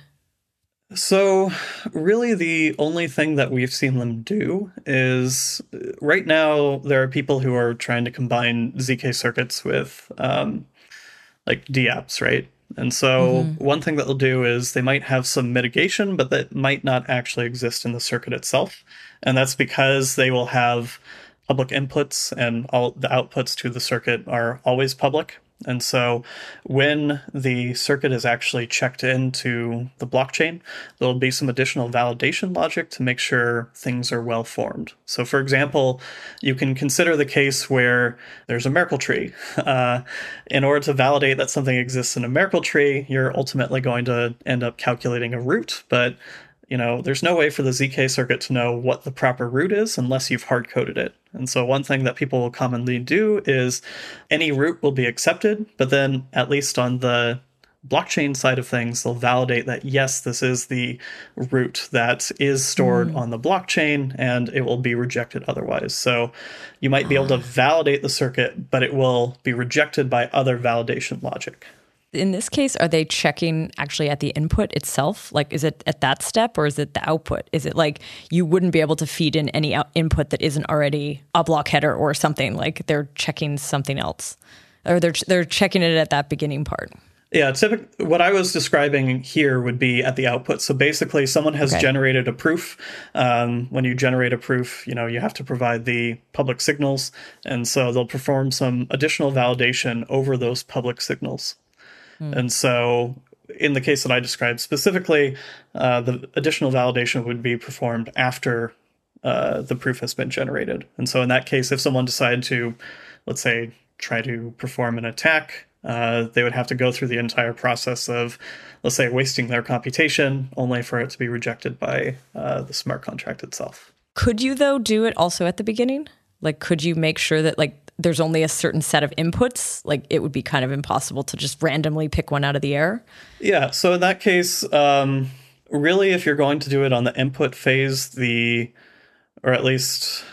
So really the only thing that we've seen them do is, right now there are people who are trying to combine Z K circuits with um, like D apps, right? And so mm-hmm. one thing that they'll do is they might have some mitigation, but that might not actually exist in the circuit itself. And that's because they will have public inputs and all the outputs to the circuit are always public. And so when the circuit is actually checked into the blockchain, there'll be some additional validation logic to make sure things are well formed. So for example, you can consider the case where there's a Merkle tree. Uh, in order to validate that something exists in a Merkle tree, you're ultimately going to end up calculating a root, but you know, there's no way for the Z K circuit to know what the proper root is unless you've hard-coded it. And so one thing that people will commonly do is any root will be accepted, but then at least on the blockchain side of things, they'll validate that, yes, this is the root that is stored mm. on the blockchain, and it will be rejected otherwise. So you might be able to validate the circuit, but it will be rejected by other validation logic. In this case, are they checking actually at the input itself? Like, is it at that step or is it the output? Is it like you wouldn't be able to feed in any out- input that isn't already a block header or something? Like they're checking something else, or they're they're checking it at that beginning part? Yeah, typically, what I was describing here would be at the output. So basically, someone has okay. generated a proof. Um, when you generate a proof, you know, you have to provide the public signals, and so they'll perform some additional validation over those public signals. And so in the case that I described specifically, uh, the additional validation would be performed after uh, the proof has been generated. And so in that case, if someone decided to, let's say, try to perform an attack, uh, they would have to go through the entire process of, let's say, wasting their computation only for it to be rejected by uh, the smart contract itself. Could you, though, do it also at the beginning? Like, could you make sure that, like, there's only a certain set of inputs? Like, it would be kind of impossible to just randomly pick one out of the air? Yeah, so in that case, um, really, if you're going to do it on the input phase, the, or at least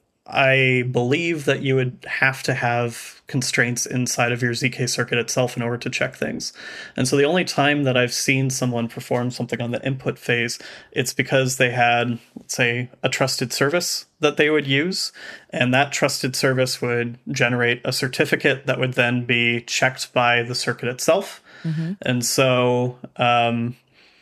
I believe that you would have to have constraints inside of your Z K circuit itself in order to check things. And so the only time that I've seen someone perform something on the input phase, it's because they had, let's say, a trusted service that they would use. And that trusted service would generate a certificate that would then be checked by the circuit itself. Mm-hmm. And so um,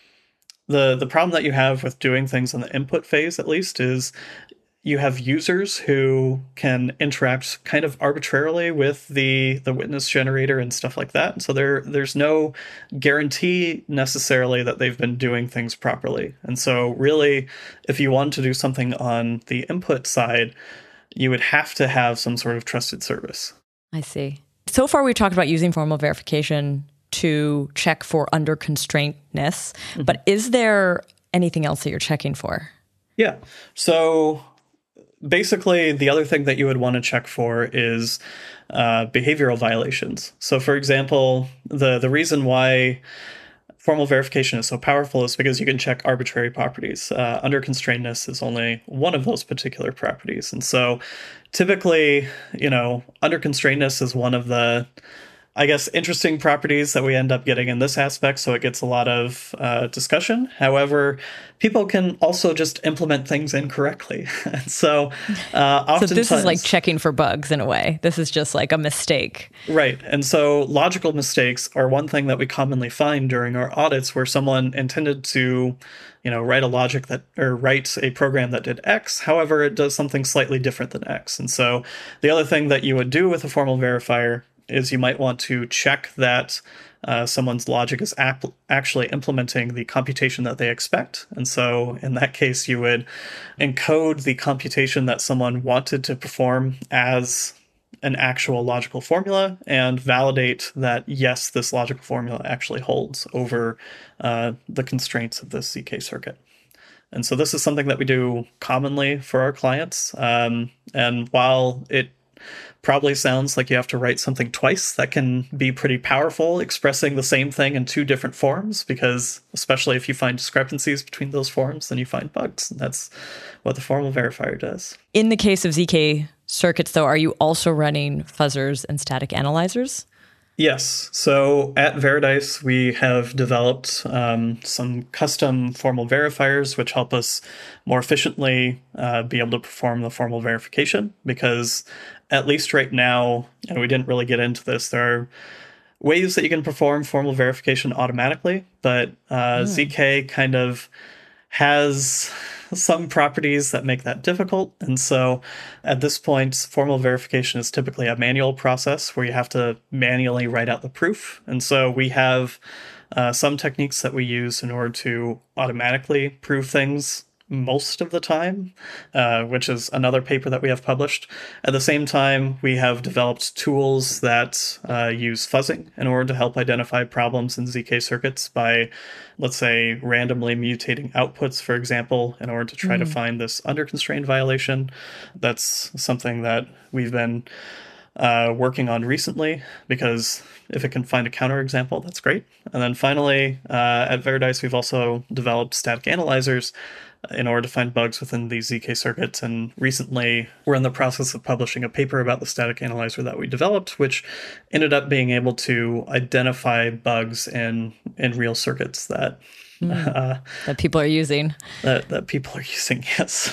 the the problem that you have with doing things on the input phase, at least, is you have users who can interact kind of arbitrarily with the, the witness generator and stuff like that. And so there there's no guarantee necessarily that they've been doing things properly. And so really, if you want to do something on the input side, you would have to have some sort of trusted service. I see. So far, we've talked about using formal verification to check for under constraintness, mm-hmm. but is there anything else that you're checking for? Yeah. So basically, the other thing that you would want to check for is uh, behavioral violations. So, for example, the, the reason why formal verification is so powerful is because you can check arbitrary properties. Uh, under constraintness is only one of those particular properties. And so typically, you know, under constraintness is one of the I guess, interesting properties that we end up getting in this aspect, so it gets a lot of uh, discussion. However, people can also just implement things incorrectly. And so uh, oftentimes... So this is like checking for bugs in a way. This is just like a mistake. Right. And so logical mistakes are one thing that we commonly find during our audits where someone intended to, you know, write a logic that, or write a program that did X. However, it does something slightly different than X. And so the other thing that you would do with a formal verifier is you might want to check that uh, someone's logic is ap- actually implementing the computation that they expect. And so in that case, you would encode the computation that someone wanted to perform as an actual logical formula and validate that, yes, this logical formula actually holds over uh, the constraints of this Z K circuit. And so this is something that we do commonly for our clients. Um, and while it probably sounds like you have to write something twice, that can be pretty powerful, expressing the same thing in two different forms, because especially if you find discrepancies between those forms, then you find bugs. And that's what the formal verifier does. In the case of Z K circuits, though, are you also running fuzzers and static analyzers? Yes. So at Veradice, we have developed um, some custom formal verifiers, which help us more efficiently uh, be able to perform the formal verification. Because at least right now, and we didn't really get into this, there are ways that you can perform formal verification automatically, but uh, mm. Z K kind of has some properties that make that difficult. And so at this point, formal verification is typically a manual process where you have to manually write out the proof. And so we have uh, some techniques that we use in order to automatically prove things most of the time, uh, which is another paper that we have published. At the same time, we have developed tools that uh, use fuzzing in order to help identify problems in Z K circuits by, let's say, randomly mutating outputs, for example, in order to try mm. to find this under-constrained violation. That's something that we've been uh, working on recently, because if it can find a counterexample, that's great. And then finally, uh, at Veradice, we've also developed static analyzers in order to find bugs within these Z K circuits. And recently, we're in the process of publishing a paper about the static analyzer that we developed, which ended up being able to identify bugs in, in real circuits that mm. uh, that people are using. That, that people are using, yes.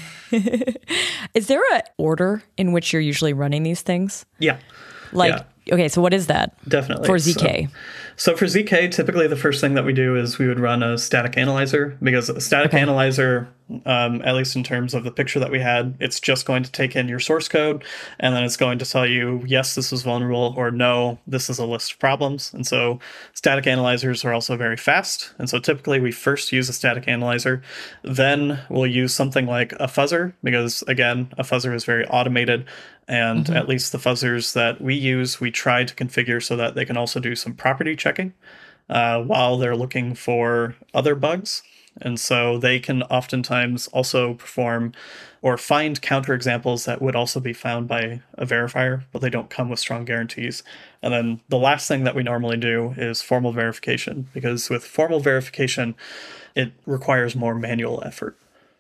Is there an order in which you're usually running these things? Yeah. Like, yeah. Okay, so what is that? Definitely. For Z K? So, so for Z K, typically the first thing that we do is we would run a static analyzer, because a static okay. analyzer, um, at least in terms of the picture that we had, it's just going to take in your source code, and then it's going to tell you, yes, this is vulnerable, or no, this is a list of problems. And so static analyzers are also very fast. And so typically we first use a static analyzer, then we'll use something like a fuzzer, because again, a fuzzer is very automated. And mm-hmm. at least the fuzzers that we use, we try to configure so that they can also do some property checking uh, while they're looking for other bugs. And so they can oftentimes also perform or find counterexamples that would also be found by a verifier, but they don't come with strong guarantees. And then the last thing that we normally do is formal verification, because with formal verification, it requires more manual effort.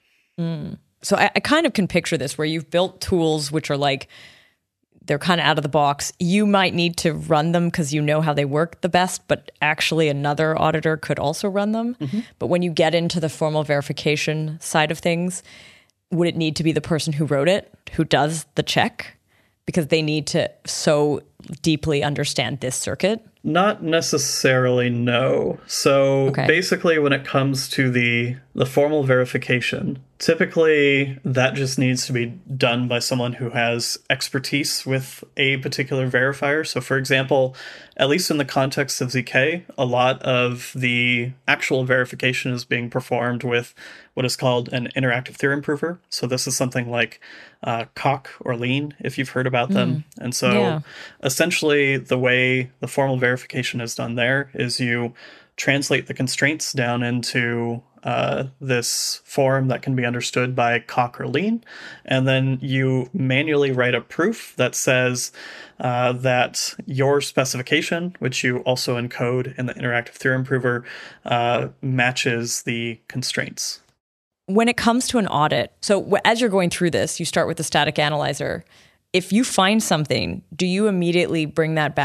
Mm. So I, I kind of can picture this where you've built tools which are like, they're kind of out of the box. You might need to run them because you know how they work the best, but actually another auditor could also run them. Mm-hmm. But when you get into the formal verification side of things, would it need to be the person who wrote it, who does the check? Because they need to so deeply understand this circuit? Not necessarily, no. So okay. basically when it comes to the the formal verification, typically that just needs to be done by someone who has expertise with a particular verifier. So for example, at least in the context of Z K, a lot of the actual verification is being performed with what is called an interactive theorem prover. So this is something like uh, Coq or Lean, if you've heard about them. Mm. And so yeah. essentially the way the formal verification is done there is you translate the constraints down into uh, this form that can be understood by Coq or Lean, and then you manually write a proof that says uh, that your specification, which you also encode in the interactive theorem prover, uh, matches the constraints. When it comes to an audit, so as you're going through this, you start with the static analyzer. If you find something, do you immediately bring that back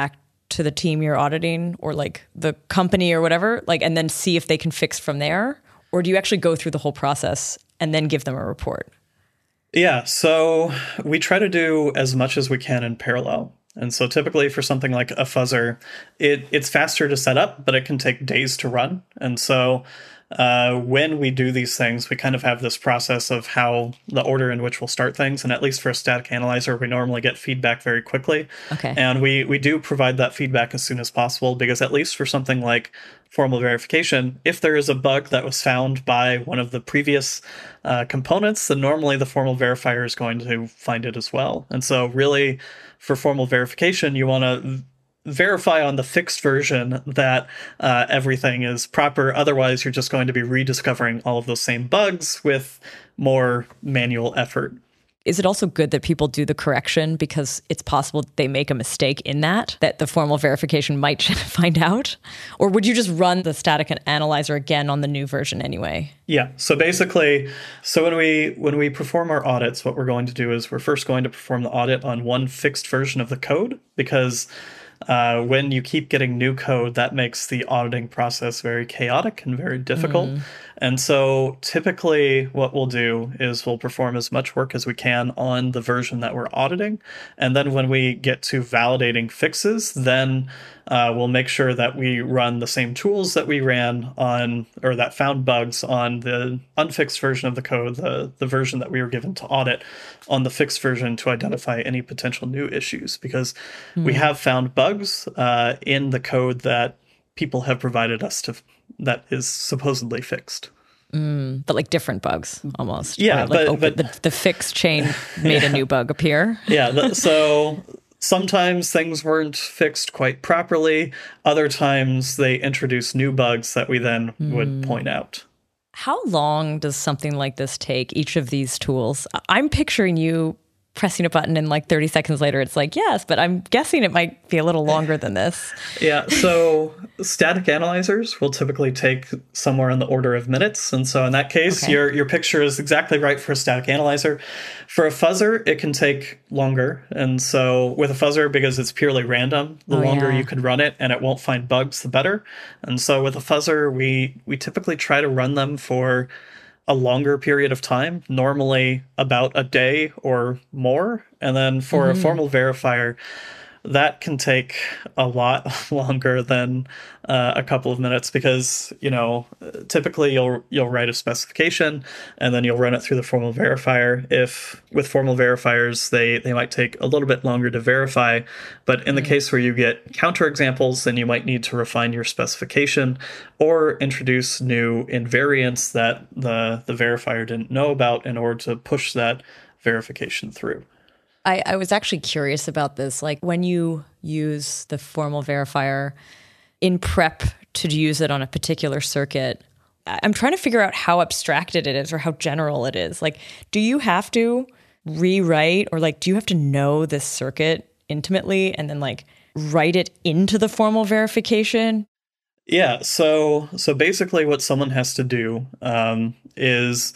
to the team you're auditing or like the company or whatever, like, and then see if they can fix from there? Or do you actually go through the whole process and then give them a report? Yeah, so we try to do as much as we can in parallel. And so typically for something like a fuzzer, it, it's faster to set up, but it can take days to run. And so uh, when we do these things, we kind of have this process of how the order in which we'll start things. And at least for a static analyzer, we normally get feedback very quickly. Okay. And we, we do provide that feedback as soon as possible, because at least for something like formal verification, if there is a bug that was found by one of the previous uh, components, then normally the formal verifier is going to find it as well. And so really, for formal verification, you want to verify on the fixed version that uh, everything is proper. Otherwise, you're just going to be rediscovering all of those same bugs with more manual effort. Is it also good that people do the correction because it's possible they make a mistake in that, that the formal verification might find out? Or would you just run the static analyzer again on the new version anyway? Yeah. So basically, so when we when we perform our audits, what we're going to do is we're first going to perform the audit on one fixed version of the code, because Uh, when you keep getting new code, that makes the auditing process very chaotic and very difficult. Mm. And so typically what we'll do is we'll perform as much work as we can on the version that we're auditing. And then when we get to validating fixes, then uh, we'll make sure that we run the same tools that we ran on, or that found bugs on the unfixed version of the code, the, the version that we were given to audit, on the fixed version to identify any potential new issues. Because mm. we have found bugs uh, in the code that people have provided us to that is supposedly fixed. Mm, but like different bugs almost. Yeah, or like but, open, but the, the fixed chain made yeah. a new bug appear. Yeah, the, so sometimes things weren't fixed quite properly. Other times they introduced new bugs that we then mm. would point out. How long does something like this take, each of these tools? I'm picturing you pressing a button and like thirty seconds later it's like, yes, but I'm guessing it might be a little longer than this. Yeah, so static analyzers will typically take somewhere in the order of minutes. And so in that case, okay. your your picture is exactly right for a static analyzer. For a fuzzer, it can take longer. And so with a fuzzer, because it's purely random, the oh, longer yeah. you can run it and it won't find bugs, the better. And so with a fuzzer, we we typically try to run them for a longer period of time, normally about a day or more. And then for mm-hmm. a formal verifier, that can take a lot longer than uh, a couple of minutes, because, you know, typically you'll you'll write a specification and then you'll run it through the formal verifier. If with formal verifiers, they, they might take a little bit longer to verify. But in the mm-hmm. case where you get counterexamples, then you might need to refine your specification or introduce new invariants that the, the verifier didn't know about in order to push that verification through. I, I was actually curious about this. Like when you use the formal verifier in prep to use it on a particular circuit, I'm trying to figure out how abstracted it is or how general it is. Like, do you have to rewrite, or like, do you have to know this circuit intimately and then like write it into the formal verification? Yeah. So, so basically what someone has to do um, is,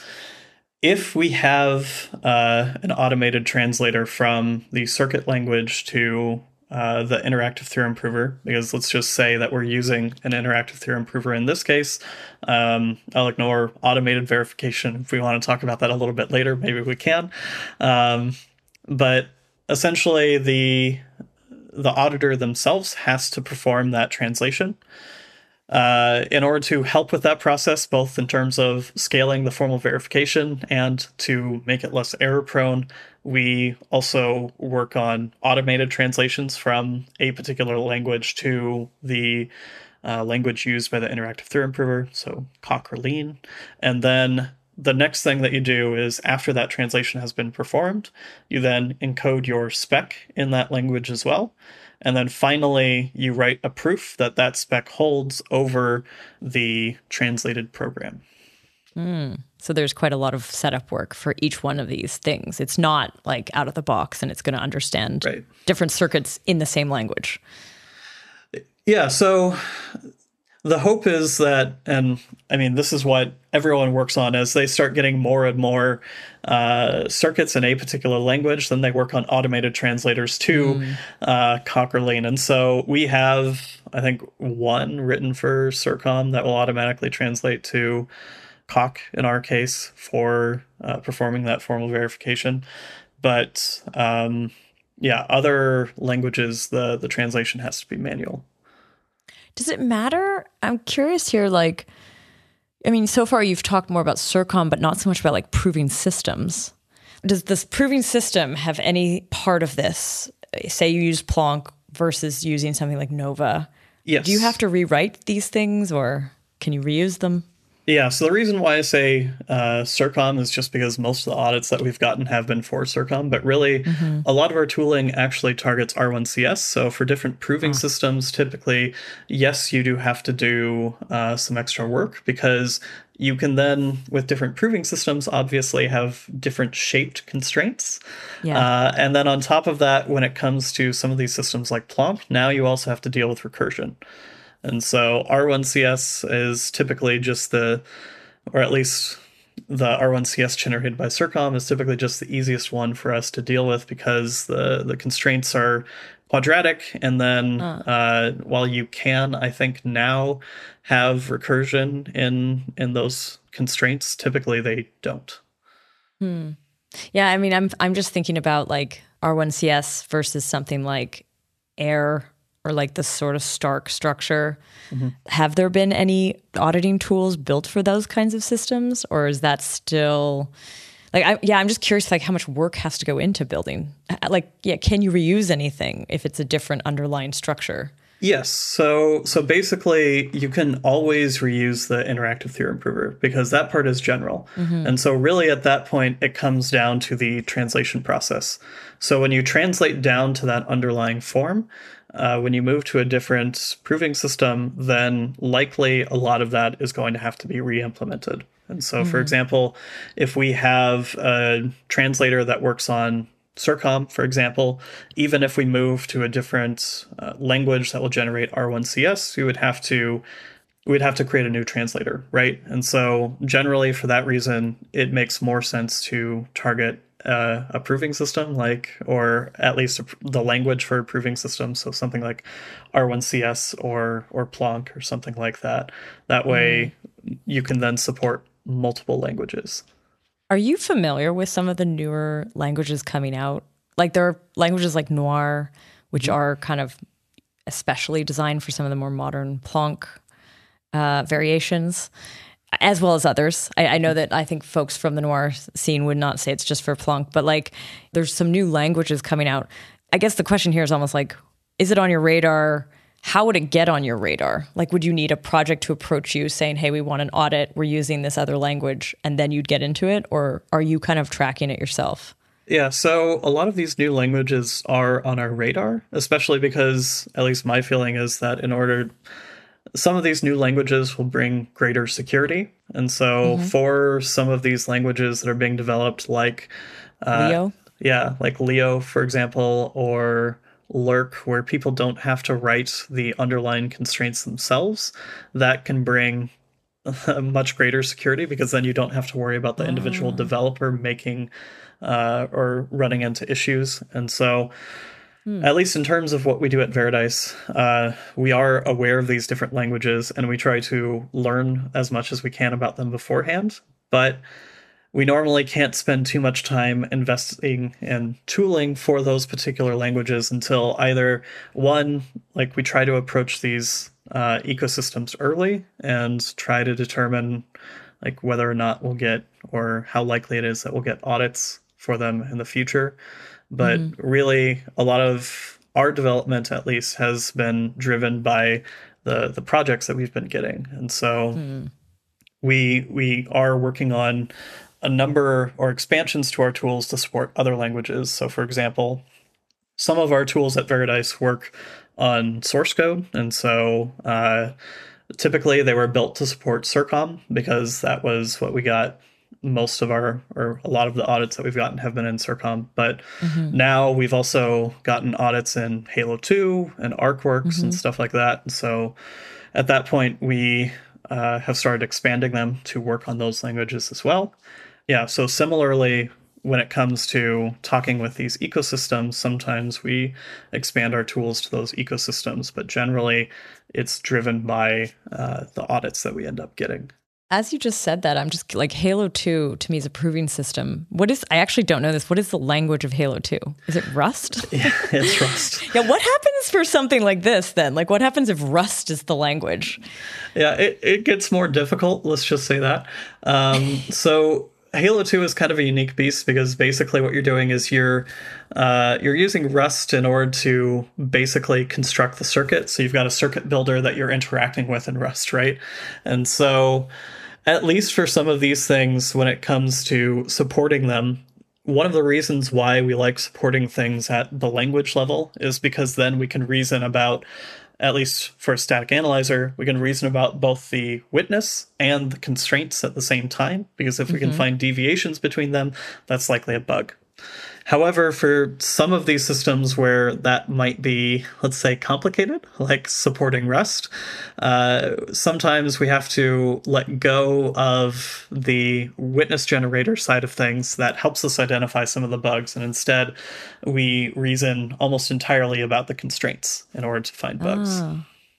if we have uh, an automated translator from the circuit language to uh, the interactive theorem prover, because let's just say that we're using an interactive theorem prover in this case, um, I'll ignore automated verification. If we want to talk about that a little bit later, maybe we can. Um, but essentially, the the auditor themselves has to perform that translation. Uh, in order to help with that process, both in terms of scaling the formal verification and to make it less error prone, we also work on automated translations from a particular language to the uh, language used by the interactive theorem prover, so Coq or Lean. And then the next thing that you do is, after that translation has been performed, you then encode your spec in that language as well. And then finally, you write a proof that that spec holds over the translated program. Mm. So there's quite a lot of setup work for each one of these things. It's not like out of the box and it's going to understand right. different circuits in the same language. Yeah, so The hope is that, and I mean, this is what everyone works on as they start getting more and more uh, circuits in a particular language, then they work on automated translators to mm. uh, Cockerline. And so we have, I think, one written for CIRCOM that will automatically translate to Coq in our case for uh, performing that formal verification. But um, yeah, other languages, the, the translation has to be manual. Does it matter? I'm curious here, like, I mean, so far you've talked more about CIRCOM, but not so much about like proving systems. Does this proving system have any part of this? Say you use Plonk versus using something like Nova. Yes. Do you have to rewrite these things or can you reuse them? Yeah, so the reason why I say uh, CIRCOM is just because most of the audits that we've gotten have been for CIRCOM, but really mm-hmm. a lot of our tooling actually targets R one C S. So for different proving oh. systems, typically, yes, you do have to do uh, some extra work because you can then, with different proving systems, obviously have different shaped constraints. Yeah. Uh, and then on top of that, when it comes to some of these systems like Plonk, now you also have to deal with recursion. And so R one C S is typically just the, or at least the R one C S generated by CIRCOM is typically just the easiest one for us to deal with because the, the constraints are quadratic. And then uh. Uh, while you can, I think now have recursion in in those constraints, typically they don't. Hmm. Yeah, I mean, I'm I'm just thinking about like R one C S versus something like Air or like this sort of Stark structure. Mm-hmm. Have there been any auditing tools built for those kinds of systems? Or is that still like, I, yeah, I'm just curious like how much work has to go into building. Like, yeah, can you reuse anything if it's a different underlying structure? Yes. So so basically, you can always reuse the interactive theorem prover because that part is general. Mm-hmm. And so really at that point, it comes down to the translation process. So when you translate down to that underlying form, uh, when you move to a different proving system, then likely a lot of that is going to have to be re-implemented. And so, mm-hmm. for example, if we have a translator that works on CIRCOM, for example, even if we move to a different uh, language that will generate R one C S, we would have to we'd have to create a new translator, right? And so generally for that reason, it makes more sense to target uh, a proving system like, or at least a, the language for a proving system. So something like R one C S or, or Plonk or something like that. That way mm. you can then support multiple languages. Are you familiar with some of the newer languages coming out? Like there are languages like Noir, which mm-hmm. are kind of especially designed for some of the more modern Plonk uh, variations, as well as others. I, I know that I think folks from the Noir scene would not say it's just for Plonk, but like there's some new languages coming out. I guess the question here is almost like, is it on your radar? How would it get on your radar? Like, would you need a project to approach you saying, hey, we want an audit, we're using this other language, and then you'd get into it? Or are you kind of tracking it yourself? Yeah, so a lot of these new languages are on our radar, especially because, at least my feeling is that in order, some of these new languages will bring greater security. And so mm-hmm. for some of these languages that are being developed, like uh, Leo? Yeah, like Leo, for example, or Lurk, where people don't have to write the underlying constraints themselves, that can bring a much greater security because then you don't have to worry about the individual oh. developer making uh, or running into issues. And so hmm. at least in terms of what we do at Veradice, uh, we are aware of these different languages and we try to learn as much as we can about them beforehand. But we normally can't spend too much time investing in tooling for those particular languages until either, one, like we try to approach these uh, ecosystems early and try to determine like whether or not we'll get or how likely it is that we'll get audits for them in the future. But mm-hmm. really, a lot of our development, at least, has been driven by the the projects that we've been getting. And so mm. we we are working on a number or expansions to our tools to support other languages. So for example, some of our tools at Veradice work on source code. And so uh, typically they were built to support CIRCOM because that was what we got most of our, or a lot of the audits that we've gotten have been in CIRCOM. But mm-hmm. now we've also gotten audits in Halo two and ArcWorks mm-hmm. and stuff like that. And so at that point, we uh, have started expanding them to work on those languages as well. Yeah, so similarly, when it comes to talking with these ecosystems, sometimes we expand our tools to those ecosystems, but generally it's driven by uh, the audits that we end up getting. As you just said that, I'm just like, Halo two to me is a proving system. What is, I actually don't know this. What is the language of Halo two? Is it Rust? Yeah, it's Rust. Yeah, what happens for something like this then? Like, what happens if Rust is the language? Yeah, it, it gets more difficult. Let's just say that. Um, so Halo two is kind of a unique beast because basically what you're doing is you're uh, you're using Rust in order to basically construct the circuit. So you've got a circuit builder that you're interacting with in Rust, right? And so at least for some of these things, when it comes to supporting them, one of the reasons why we like supporting things at the language level is because then we can reason about, at least for a static analyzer, we can reason about both the witness and the constraints at the same time, because if mm-hmm. we can find deviations between them, that's likely a bug. However, for some of these systems where that might be, let's say, complicated, like supporting Rust, uh, sometimes we have to let go of the witness generator side of things that helps us identify some of the bugs, and instead we reason almost entirely about the constraints in order to find bugs. Oh.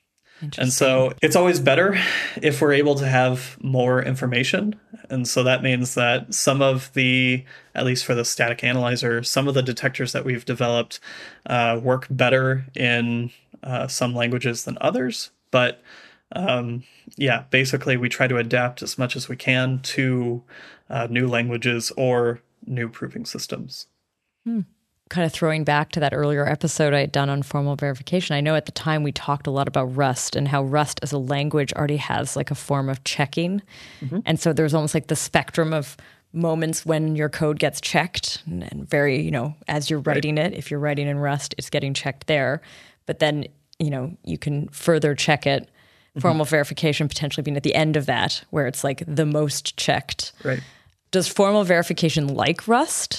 And so it's always better if we're able to have more information. And so that means that some of the, at least for the static analyzer, some of the detectors that we've developed uh, work better in uh, some languages than others. But um, yeah, basically we try to adapt as much as we can to uh, new languages or new proving systems. Hmm. Kind of throwing back to that earlier episode I had done on formal verification, I know at the time we talked a lot about Rust and how Rust as a language already has like a form of checking. Mm-hmm. And so there's almost like the spectrum of moments when your code gets checked, and, and very, you know, as you're writing right. it, if you're writing in Rust, it's getting checked there. But then, you know, you can further check it, mm-hmm. formal verification potentially being at the end of that, where it's like the most checked. Right. Does formal verification like Rust?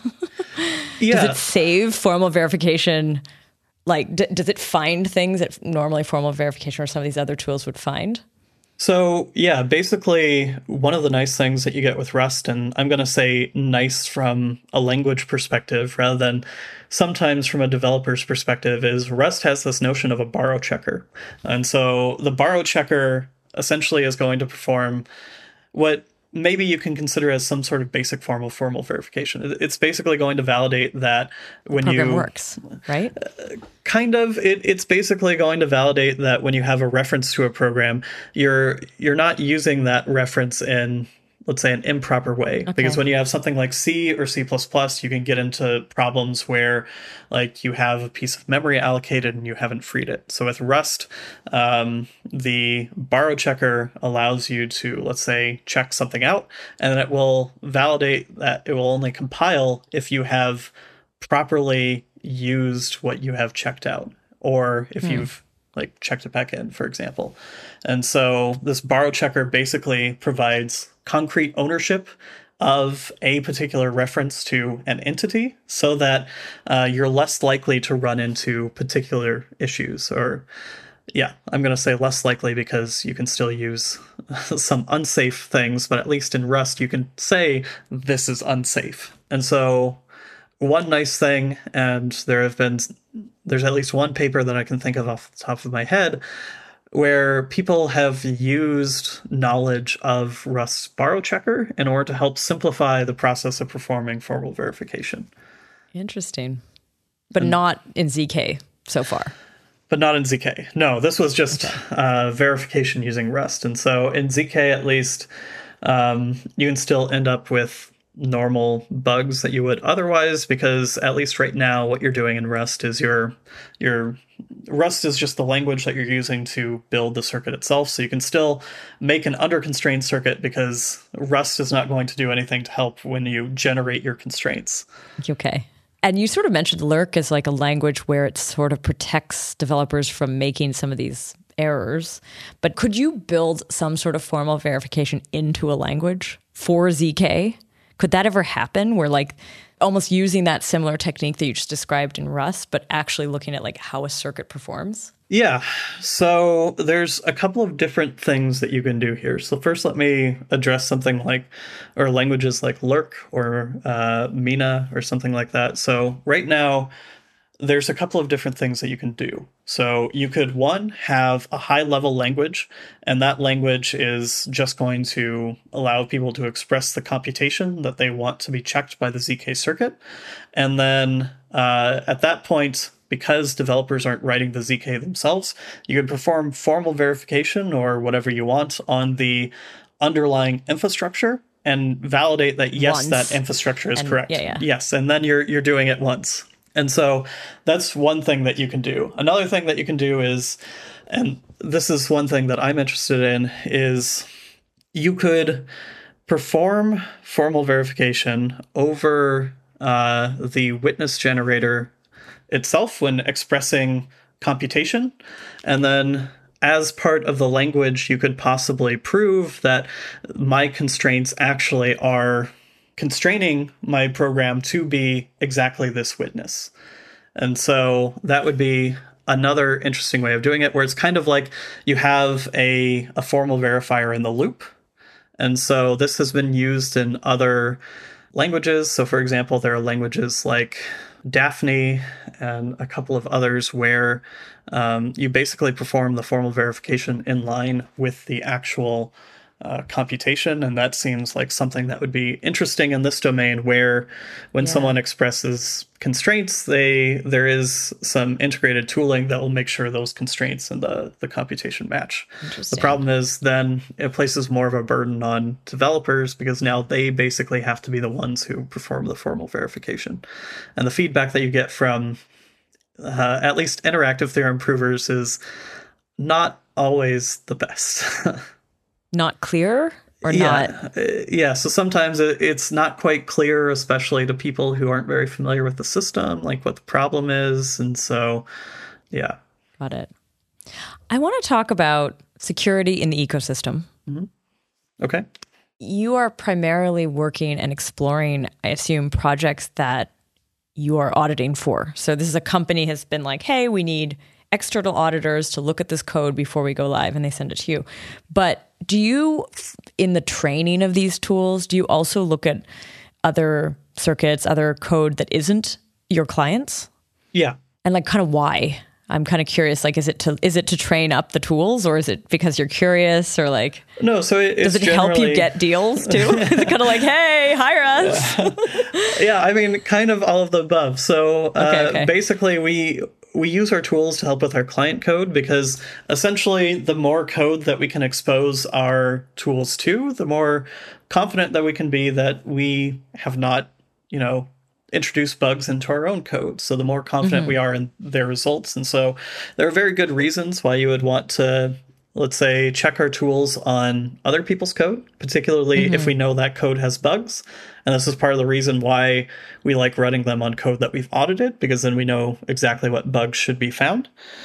Yeah. Does it save formal verification? Like, d- does it find things that normally formal verification or some of these other tools would find? So, yeah, basically one of the nice things that you get with Rust, and I'm going to say nice from a language perspective rather than sometimes from a developer's perspective, is Rust has this notion of a borrow checker. And so the borrow checker essentially is going to perform what maybe you can consider as some sort of basic form of formal verification. It's basically going to validate that when the program you works, right? Uh, kind of. It, it's basically going to validate that when you have a reference to a program, you're you're not using that reference in, let's say, an improper way. Okay. Because when you have something like C or C plus plus, you can get into problems where, like, you have a piece of memory allocated and you haven't freed it. So with Rust, um, the borrow checker allows you to, let's say, check something out, and then it will validate that it will only compile if you have properly used what you have checked out, or if hmm. you've like checked it back in, for example. And so this borrow checker basically provides concrete ownership of a particular reference to an entity so that uh, you're less likely to run into particular issues. Or, yeah, I'm going to say less likely because you can still use some unsafe things, but at least in Rust, you can say this is unsafe. And so one nice thing, and there have been, there's at least one paper that I can think of off the top of my head, where people have used knowledge of Rust's borrow checker in order to help simplify the process of performing formal verification. Interesting. But and, not in Z K so far. But not in Z K. No, this was just okay. uh, verification using Rust. And so in Z K, at least, um, you can still end up with normal bugs that you would otherwise, because at least right now what you're doing in Rust is your your Rust is just the language that you're using to build the circuit itself. So you can still make an under constrained circuit because Rust is not going to do anything to help when you generate your constraints. Okay. And you sort of mentioned Lurk as like a language where it sort of protects developers from making some of these errors. But could you build some sort of formal verification into a language? for Z K? Could that ever happen where like almost using that similar technique that you just described in Rust, but actually looking at like how a circuit performs? Yeah. So there's a couple of different things that you can do here. So first, let me address something like, or languages like Lurk or uh, Mina or something like that. So right now, there's a couple of different things that you can do. So you could, one, have a high-level language, and that language is just going to allow people to express the computation that they want to be checked by the Z K circuit. And then uh, at that point, because developers aren't writing the Z K themselves, you can perform formal verification or whatever you want on the underlying infrastructure and validate that, yes, Once. that infrastructure is And- correct. yeah, yeah. Yes, and then you're you're doing it once. And so that's one thing that you can do. Another thing that you can do is, and this is one thing that I'm interested in, is you could perform formal verification over uh, the witness generator itself when expressing computation. And then as part of the language, you could possibly prove that my constraints actually are constraining my program to be exactly this witness. And so that would be another interesting way of doing it, where it's kind of like you have a, a formal verifier in the loop. And so this has been used in other languages. So for example, there are languages like Daphne and a couple of others where um, you basically perform the formal verification in line with the actual Uh, computation, and that seems like something that would be interesting in this domain, where when Yeah. someone expresses constraints, they there is some integrated tooling that will make sure those constraints and the, the computation match. The Interesting. problem is then it places more of a burden on developers, because now they basically have to be the ones who perform the formal verification. And the feedback that you get from uh, at least interactive theorem provers is not always the best. Not clear or yeah. not? Uh, yeah. So sometimes it, it's not quite clear, especially to people who aren't very familiar with the system, like what the problem is. And so, yeah. Got it. I want to talk about security in the ecosystem. Okay. You are primarily working and exploring, I assume, projects that you are auditing for. So this is a company has been like, hey, we need external auditors to look at this code before we go live, and they send it to you. But do you, in the training of these tools, do you also look at other circuits, other code that isn't your clients? Yeah. And like kind of why? I'm kind of curious, like, is it to is it to train up the tools, or is it because you're curious, or like, No, so it, does it's it help you generally- get deals too? Is it kind of like, hey, hire us? Yeah, I mean, kind of all of the above. So uh, Okay, okay. basically, we we use our tools to help with our client code, because essentially the more code that we can expose our tools to, the more confident that we can be that we have not, you know, introduced bugs into our own code. So the more confident we are in their results. And so there are very good reasons why you would want to, let's say, check our tools on other people's code, particularly if we know that code has bugs. And this is part of the reason why we like running them on code that we've audited, because then we know exactly what bugs should be found.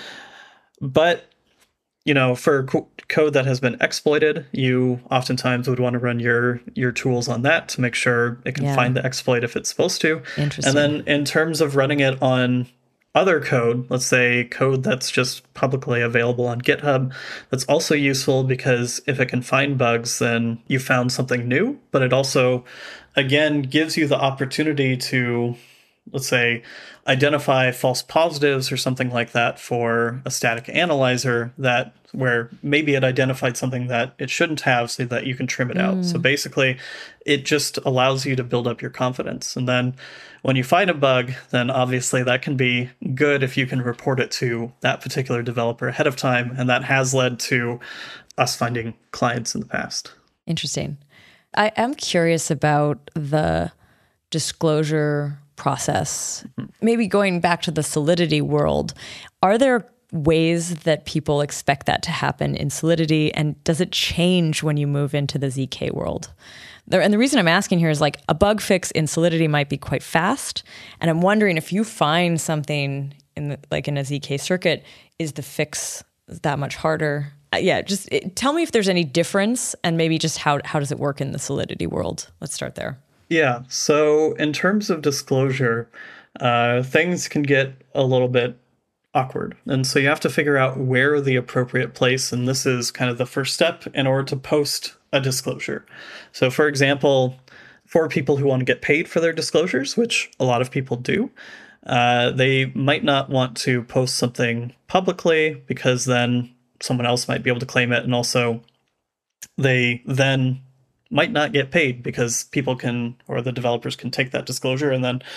But, you know, for co- code that has been exploited, you oftentimes would want to run your your tools on that to make sure it can Yeah. find the exploit if it's supposed to. Interesting. And then in terms of running it on other code, let's say code that's just publicly available on GitHub, that's also useful, because if it can find bugs, then you found something new. But it also, again, gives you the opportunity to, let's say, identify false positives or something like that for a static analyzer, that where maybe it identified something that it shouldn't have, so that you can trim it out. So basically, it just allows you to build up your confidence. And then when you find a bug, then obviously that can be good if you can report it to that particular developer ahead of time. And that has led to us finding clients in the past. Interesting. I am curious about the disclosure process. Maybe going back to the Solidity world, are there ways that people expect that to happen in Solidity, and does it change when you move into the Z K world? There, and the reason I'm asking here is, like, a bug fix in Solidity might be quite fast, and I'm wondering if you find something in the, like in a Z K circuit, is the fix that much harder. Uh, yeah, just it, tell me if there's any difference, and maybe just how how does it work in the Solidity world? Let's start there. Yeah, so in terms of disclosure, uh, things can get a little bit awkward. And so you have to figure out where the appropriate place, and this is kind of the first step in order to post a disclosure. So for example, for people who want to get paid for their disclosures, which a lot of people do, uh, they might not want to post something publicly because then someone else might be able to claim it. And also they then might not get paid because people can, or the developers can take that disclosure and then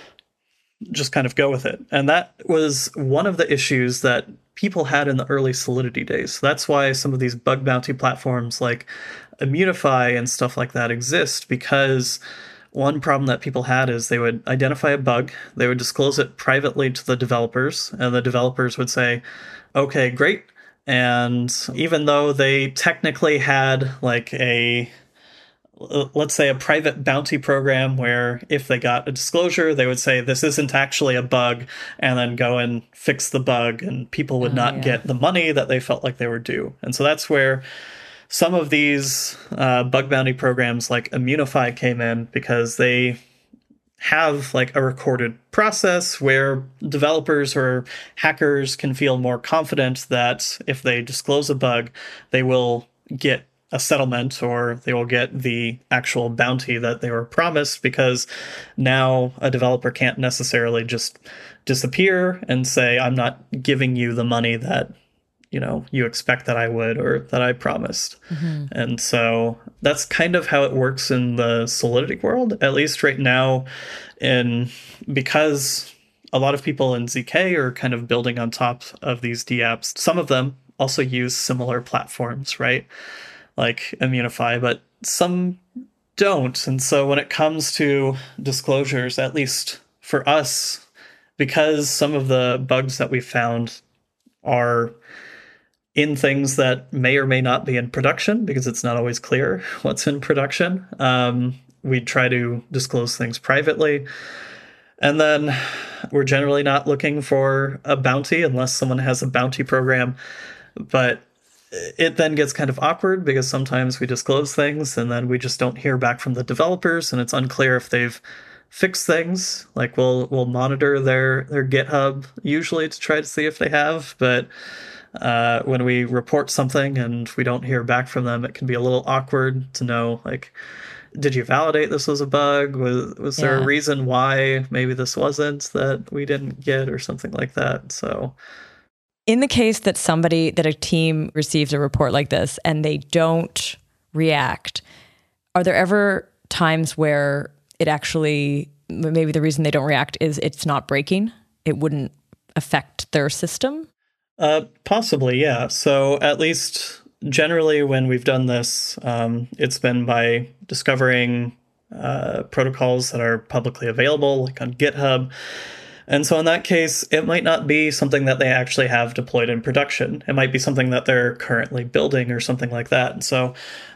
just kind of go with it. And that was one of the issues that people had in the early Solidity days. So that's why some of these bug bounty platforms like Immutify and stuff like that exist, because one problem that people had is they would identify a bug, they would disclose it privately to the developers, and the developers would say, okay, great. And even though they technically had like a let's say a private bounty program where if they got a disclosure, they would say this isn't actually a bug and then go and fix the bug, and people would oh, not yeah. get the money that they felt like they were due. And so that's where some of these uh, bug bounty programs like Immutify came in, because they have like a recorded process where developers or hackers can feel more confident that if they disclose a bug, they will get a settlement, or they will get the actual bounty that they were promised, because now a developer can't necessarily just disappear and say, I'm not giving you the money that, you know, you expect that I would, or that I promised. Mm-hmm. And so that's kind of how it works in the Solidity world, at least right now. And because a lot of people in Z K are kind of building on top of these dApps, some of them also use similar platforms, right? Like Immutify, but some don't. And so when it comes to disclosures, at least for us, because some of the bugs that we found are in things that may or may not be in production, because it's not always clear what's in production, um, we try to disclose things privately. And then we're generally not looking for a bounty unless someone has a bounty program. But it then gets kind of awkward because sometimes we disclose things and then we just don't hear back from the developers, and it's unclear if they've fixed things. Like we'll we'll monitor their their GitHub usually to try to see if they have, but uh, when we report something and we don't hear back from them, it can be a little awkward to know, like, did you validate this was a bug? Was was there yeah. a reason why maybe this wasn't that we didn't get, or something like that? So in the case that somebody, that a team receives a report like this and they don't react, are there ever times where it actually, maybe the reason they don't react is it's not breaking? It wouldn't affect their system? Uh, possibly, yeah. So at least generally when we've done this, um, it's been by discovering uh, protocols that are publicly available, like on GitHub. And so in that case, it might not be something that they actually have deployed in production. It might be something that they're currently building or something like that. And so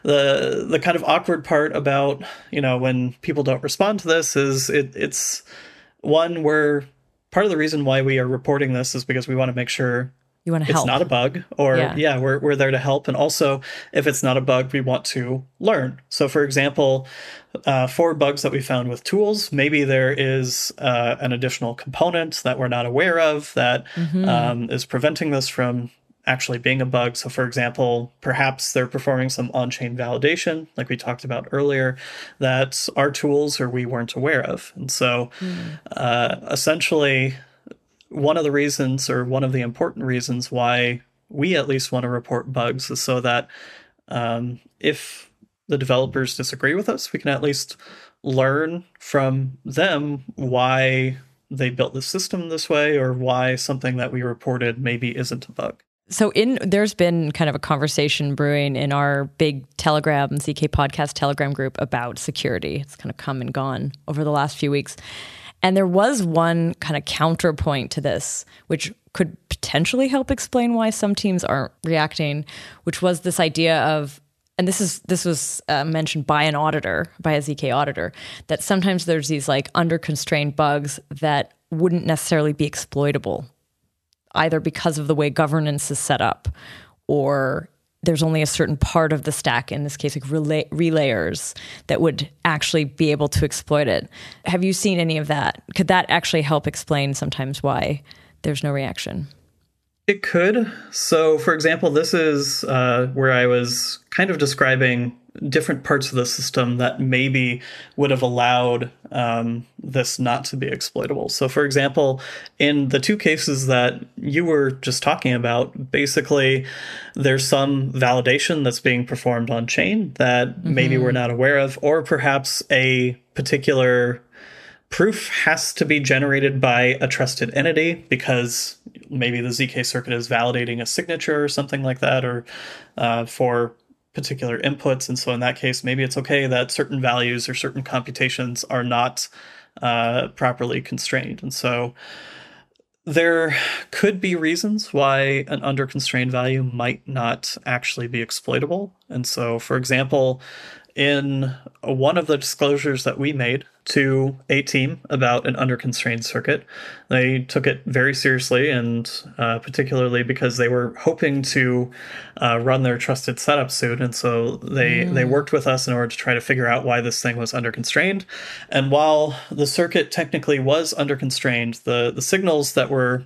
the the kind of awkward part about, you know, when people don't respond to this is it, it's one where part of the reason why we are reporting this is because we want to make sure you want to it's help. not a bug, or yeah. yeah, we're we're there to help. And also, if it's not a bug, we want to learn. So for example, uh, for bugs that we found with tools, maybe there is uh, an additional component that we're not aware of that mm-hmm. um, is preventing this from actually being a bug. So for example, perhaps they're performing some on-chain validation, like we talked about earlier, that our tools or we weren't aware of. And so mm. uh, essentially, one of the reasons, or one of the important reasons why we at least want to report bugs, is so that um, if the developers disagree with us, we can at least learn from them why they built the system this way, or why something that we reported maybe isn't a bug. So in there's been kind of a conversation brewing in our big Telegram, Z K Podcast Telegram group about security. It's kind of come and gone over the last few weeks. And there was one kind of counterpoint to this, which could potentially help explain why some teams aren't reacting, which was this idea of, and this is this was uh, mentioned by an auditor, by a Z K auditor, that sometimes there's these like under constrained bugs that wouldn't necessarily be exploitable either because of the way governance is set up, or there's only a certain part of the stack, in this case, like relay, relayers, that would actually be able to exploit it. Have you seen any of that? Could that actually help explain sometimes why there's no reaction? It could. So, for example, this is uh, where I was kind of describing different parts of the system that maybe would have allowed um, this not to be exploitable. So, for example, in the two cases that you were just talking about, basically there's some validation that's being performed on chain that mm-hmm. maybe we're not aware of, or perhaps a particular proof has to be generated by a trusted entity because maybe the Z K circuit is validating a signature or something like that, or uh, for particular inputs. And so in that case, maybe it's okay that certain values or certain computations are not uh, properly constrained. And so there could be reasons why an under-constrained value might not actually be exploitable. And so, for example, in one of the disclosures that we made to a team about an under-constrained circuit, they took it very seriously, and uh, particularly because they were hoping to uh, run their trusted setup soon. And so they, mm. they worked with us in order to try to figure out why this thing was under-constrained. And while the circuit technically was under-constrained, the, the signals that were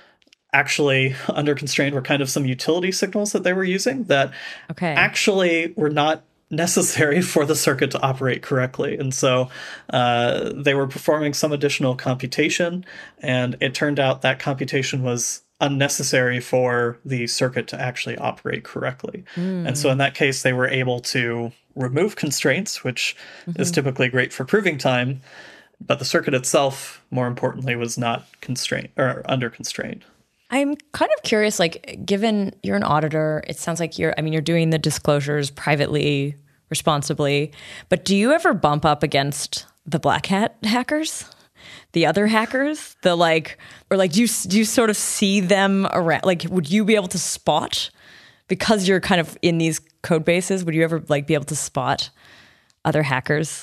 actually under constrained were kind of some utility signals that they were using that okay. actually were not necessary for the circuit to operate correctly. And so uh, they were performing some additional computation, and it turned out that computation was unnecessary for the circuit to actually operate correctly. Mm. And so in that case, they were able to remove constraints, which mm-hmm. is typically great for proving time, but the circuit itself, more importantly, was not constrained or under constrained. I'm kind of curious, like, given you're an auditor, it sounds like you're, I mean, you're doing the disclosures privately, responsibly, but do you ever bump up against the black hat hackers? The other hackers? The like, or like, do you, do you sort of see them around? Like, would you be able to spot, because you're kind of in these code bases, would you ever like be able to spot other hackers?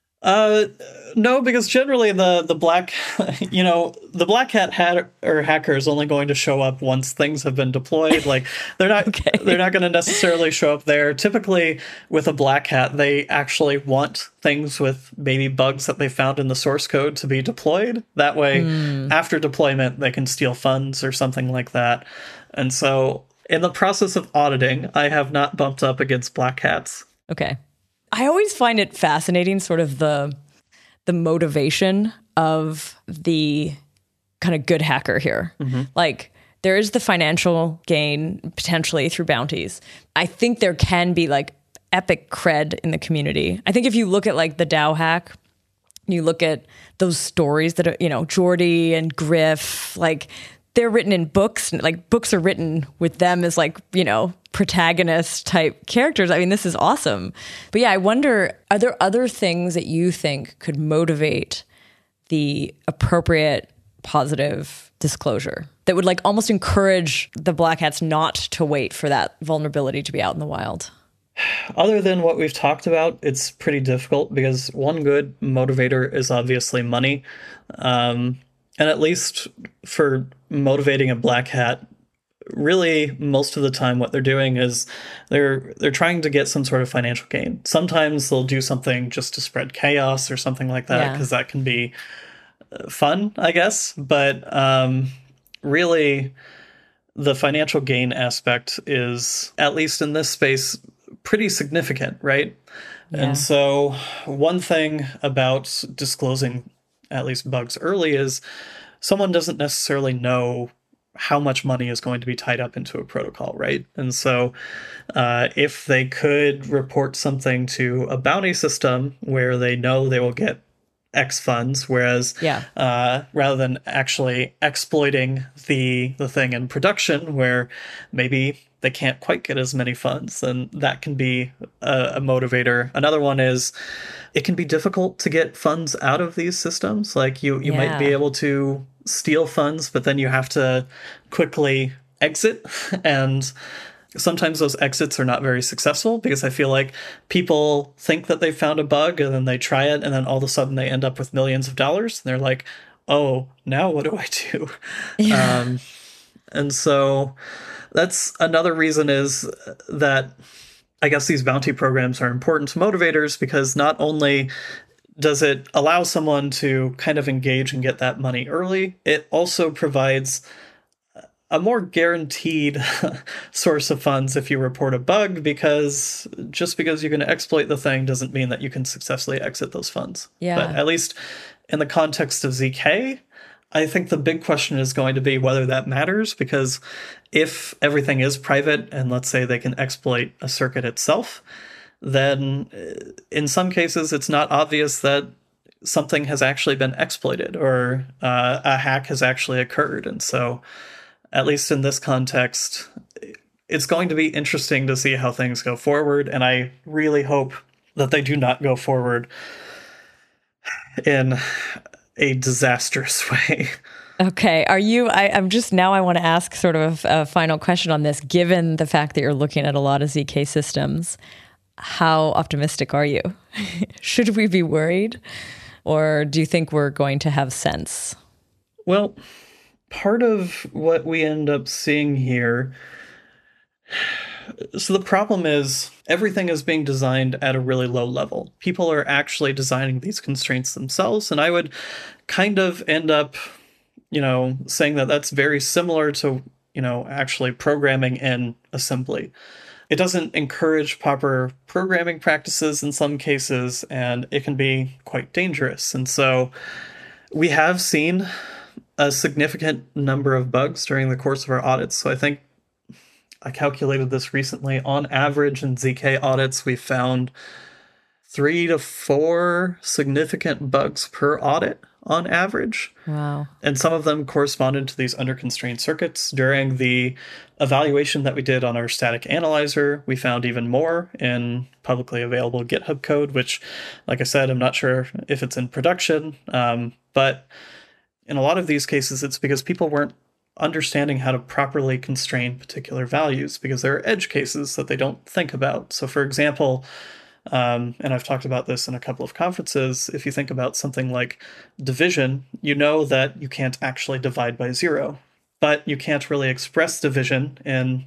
Uh, no, because generally the, the black, you know, the black hat hat or hacker is only going to show up once things have been deployed. Like they're not, okay. they're not going to necessarily show up there. Typically with a black hat, they actually want things with maybe bugs that they found in the source code to be deployed. That way, mm. after deployment, they can steal funds or something like that. And so in the process of auditing, I have not bumped up against black hats. Okay. I always find it fascinating, sort of the the motivation of the kind of good hacker here. Mm-hmm. Like, there is the financial gain potentially through bounties. I think there can be like epic cred in the community. I think if you look at like the DAO hack, you look at those stories that are, you know, Jordy and Griff, like they're written in books, like books are written with them as like, you know, protagonist type characters. I mean, this is awesome. But yeah, I wonder, are there other things that you think could motivate the appropriate positive disclosure that would like almost encourage the black hats not to wait for that vulnerability to be out in the wild? Other than what we've talked about, it's pretty difficult because one good motivator is obviously money. Um, and at least for motivating a black hat, really most of the time what they're doing is they're they're trying to get some sort of financial gain. Sometimes they'll do something just to spread chaos or something like that, because yeah. that can be fun, I guess. But um, really, the financial gain aspect is, at least in this space, pretty significant, right? Yeah. And so one thing about disclosing at least bugs early is someone doesn't necessarily know how much money is going to be tied up into a protocol, right? And so uh, if they could report something to a bounty system where they know they will get X funds, whereas yeah. uh, rather than actually exploiting the the thing in production where maybe they can't quite get as many funds, then that can be a, a motivator. Another one is it can be difficult to get funds out of these systems. Like you, you yeah. might be able to steal funds, but then you have to quickly exit. And sometimes those exits are not very successful because I feel like people think that they found a bug and then they try it and then all of a sudden they end up with millions of dollars. And they're like, oh, now what do I do? Yeah. Um, And so that's another reason is that I guess these bounty programs are important motivators, because not only does it allow someone to kind of engage and get that money early, it also provides a more guaranteed source of funds if you report a bug, because just because you're going to exploit the thing doesn't mean that you can successfully exit those funds. Yeah. But at least in the context of Z K, I think the big question is going to be whether that matters, because if everything is private and let's say they can exploit a circuit itself, then in some cases it's not obvious that something has actually been exploited or uh, a hack has actually occurred. And so at least in this context, it's going to be interesting to see how things go forward. And I really hope that they do not go forward in a disastrous way. Okay. Are you, I, I'm just, now I want to ask sort of a, a final question on this. Given the fact that you're looking at a lot of Z K systems, how optimistic are you? Should we be worried? Or do you think we're going to have sense? Well, part of what we end up seeing here, so the problem is everything is being designed at a really low level. People are actually designing these constraints themselves, and I would kind of end up, you know, saying that that's very similar to, you know, actually programming in assembly. It doesn't encourage proper programming practices in some cases, and it can be quite dangerous. And so we have seen a significant number of bugs during the course of our audits. So I think I calculated this recently. On average in Z K audits, we found three to four significant bugs per audit on average. Wow. And some of them corresponded to these under-constrained circuits. During the evaluation that we did on our static analyzer, we found even more in publicly available GitHub code, which, like I said, I'm not sure if it's in production, um, but in a lot of these cases, it's because people weren't understanding how to properly constrain particular values, because there are edge cases that they don't think about. So for example, um, and I've talked about this in a couple of conferences, if you think about something like division, you know that you can't actually divide by zero, but you can't really express division in,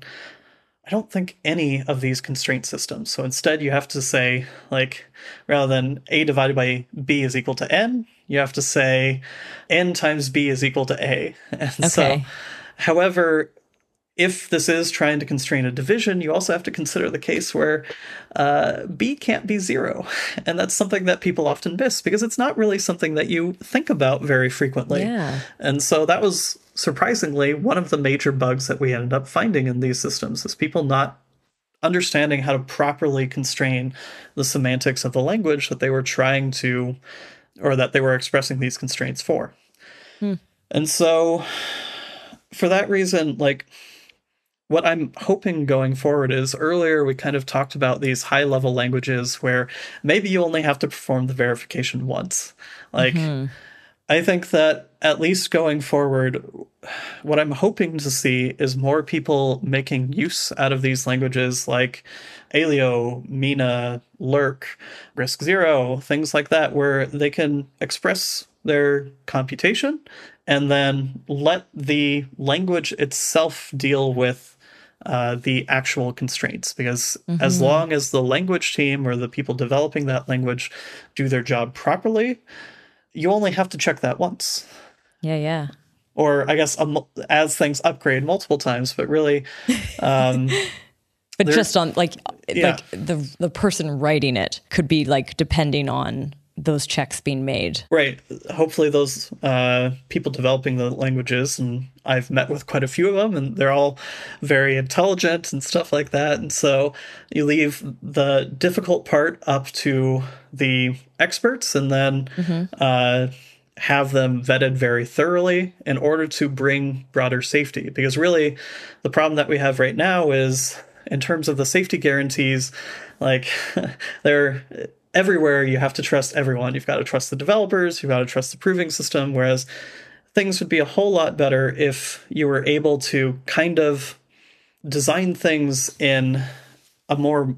I don't think, any of these constraint systems. So instead you have to say, like, rather than a divided by b is equal to n, you have to say n times b is equal to a. And okay. so, however, if this is trying to constrain a division, you also have to consider the case where uh, b can't be zero. And that's something that people often miss, because it's not really something that you think about very frequently. Yeah. And so that was surprisingly one of the major bugs that we ended up finding in these systems, is people not understanding how to properly constrain the semantics of the language that they were trying to, or that they were expressing these constraints for. Hmm. And so for that reason, like, what I'm hoping going forward is, earlier we kind of talked about these high-level languages where maybe you only have to perform the verification once. Like, mm-hmm. I think that at least going forward, what I'm hoping to see is more people making use out of these languages like Aleo, Mina, Lurk, Risk Zero, things like that, where they can express their computation and then let the language itself deal with uh, the actual constraints. Because mm-hmm. as long as the language team or the people developing that language do their job properly, you only have to check that once. Yeah, yeah. Or I guess um, as things upgrade multiple times, but really... Um, but just on, like, yeah. like the the person writing it could be, like, depending on those checks being made. Right. Hopefully those uh, people developing the languages, and I've met with quite a few of them, and they're all very intelligent and stuff like that. And so you leave the difficult part up to the experts, and then mm-hmm. uh, have them vetted very thoroughly in order to bring broader safety. Because really the problem that we have right now is, in terms of the safety guarantees, like they're everywhere. You have to trust everyone. You've got to trust the developers. You've got to trust the proving system. Whereas things would be a whole lot better if you were able to kind of design things in a more,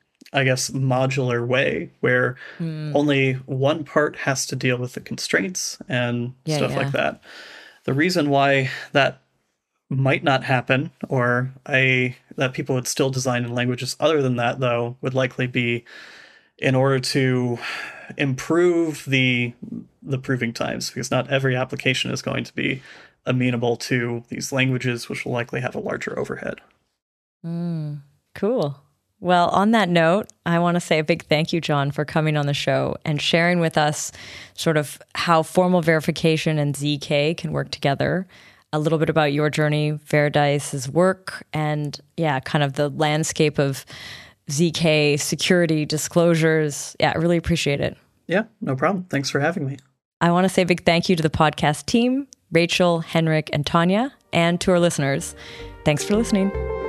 I guess, modular way, where mm. only one part has to deal with the constraints and yeah, stuff yeah. like that. The reason why that might not happen, or I that people would still design in languages other than that, though, would likely be in order to improve the the proving times, because not every application is going to be amenable to these languages, which will likely have a larger overhead. Mm, cool. Well, on that note, I want to say a big thank you, John, for coming on the show and sharing with us sort of how formal verification and Z K can work together, a little bit about your journey, Veradice's work, and yeah, kind of the landscape of Z K security disclosures. Yeah, I really appreciate it. Yeah, no problem. Thanks for having me. I want to say a big thank you to the podcast team, Rachel, Henrik, and Tanya, and to our listeners. Thanks for listening.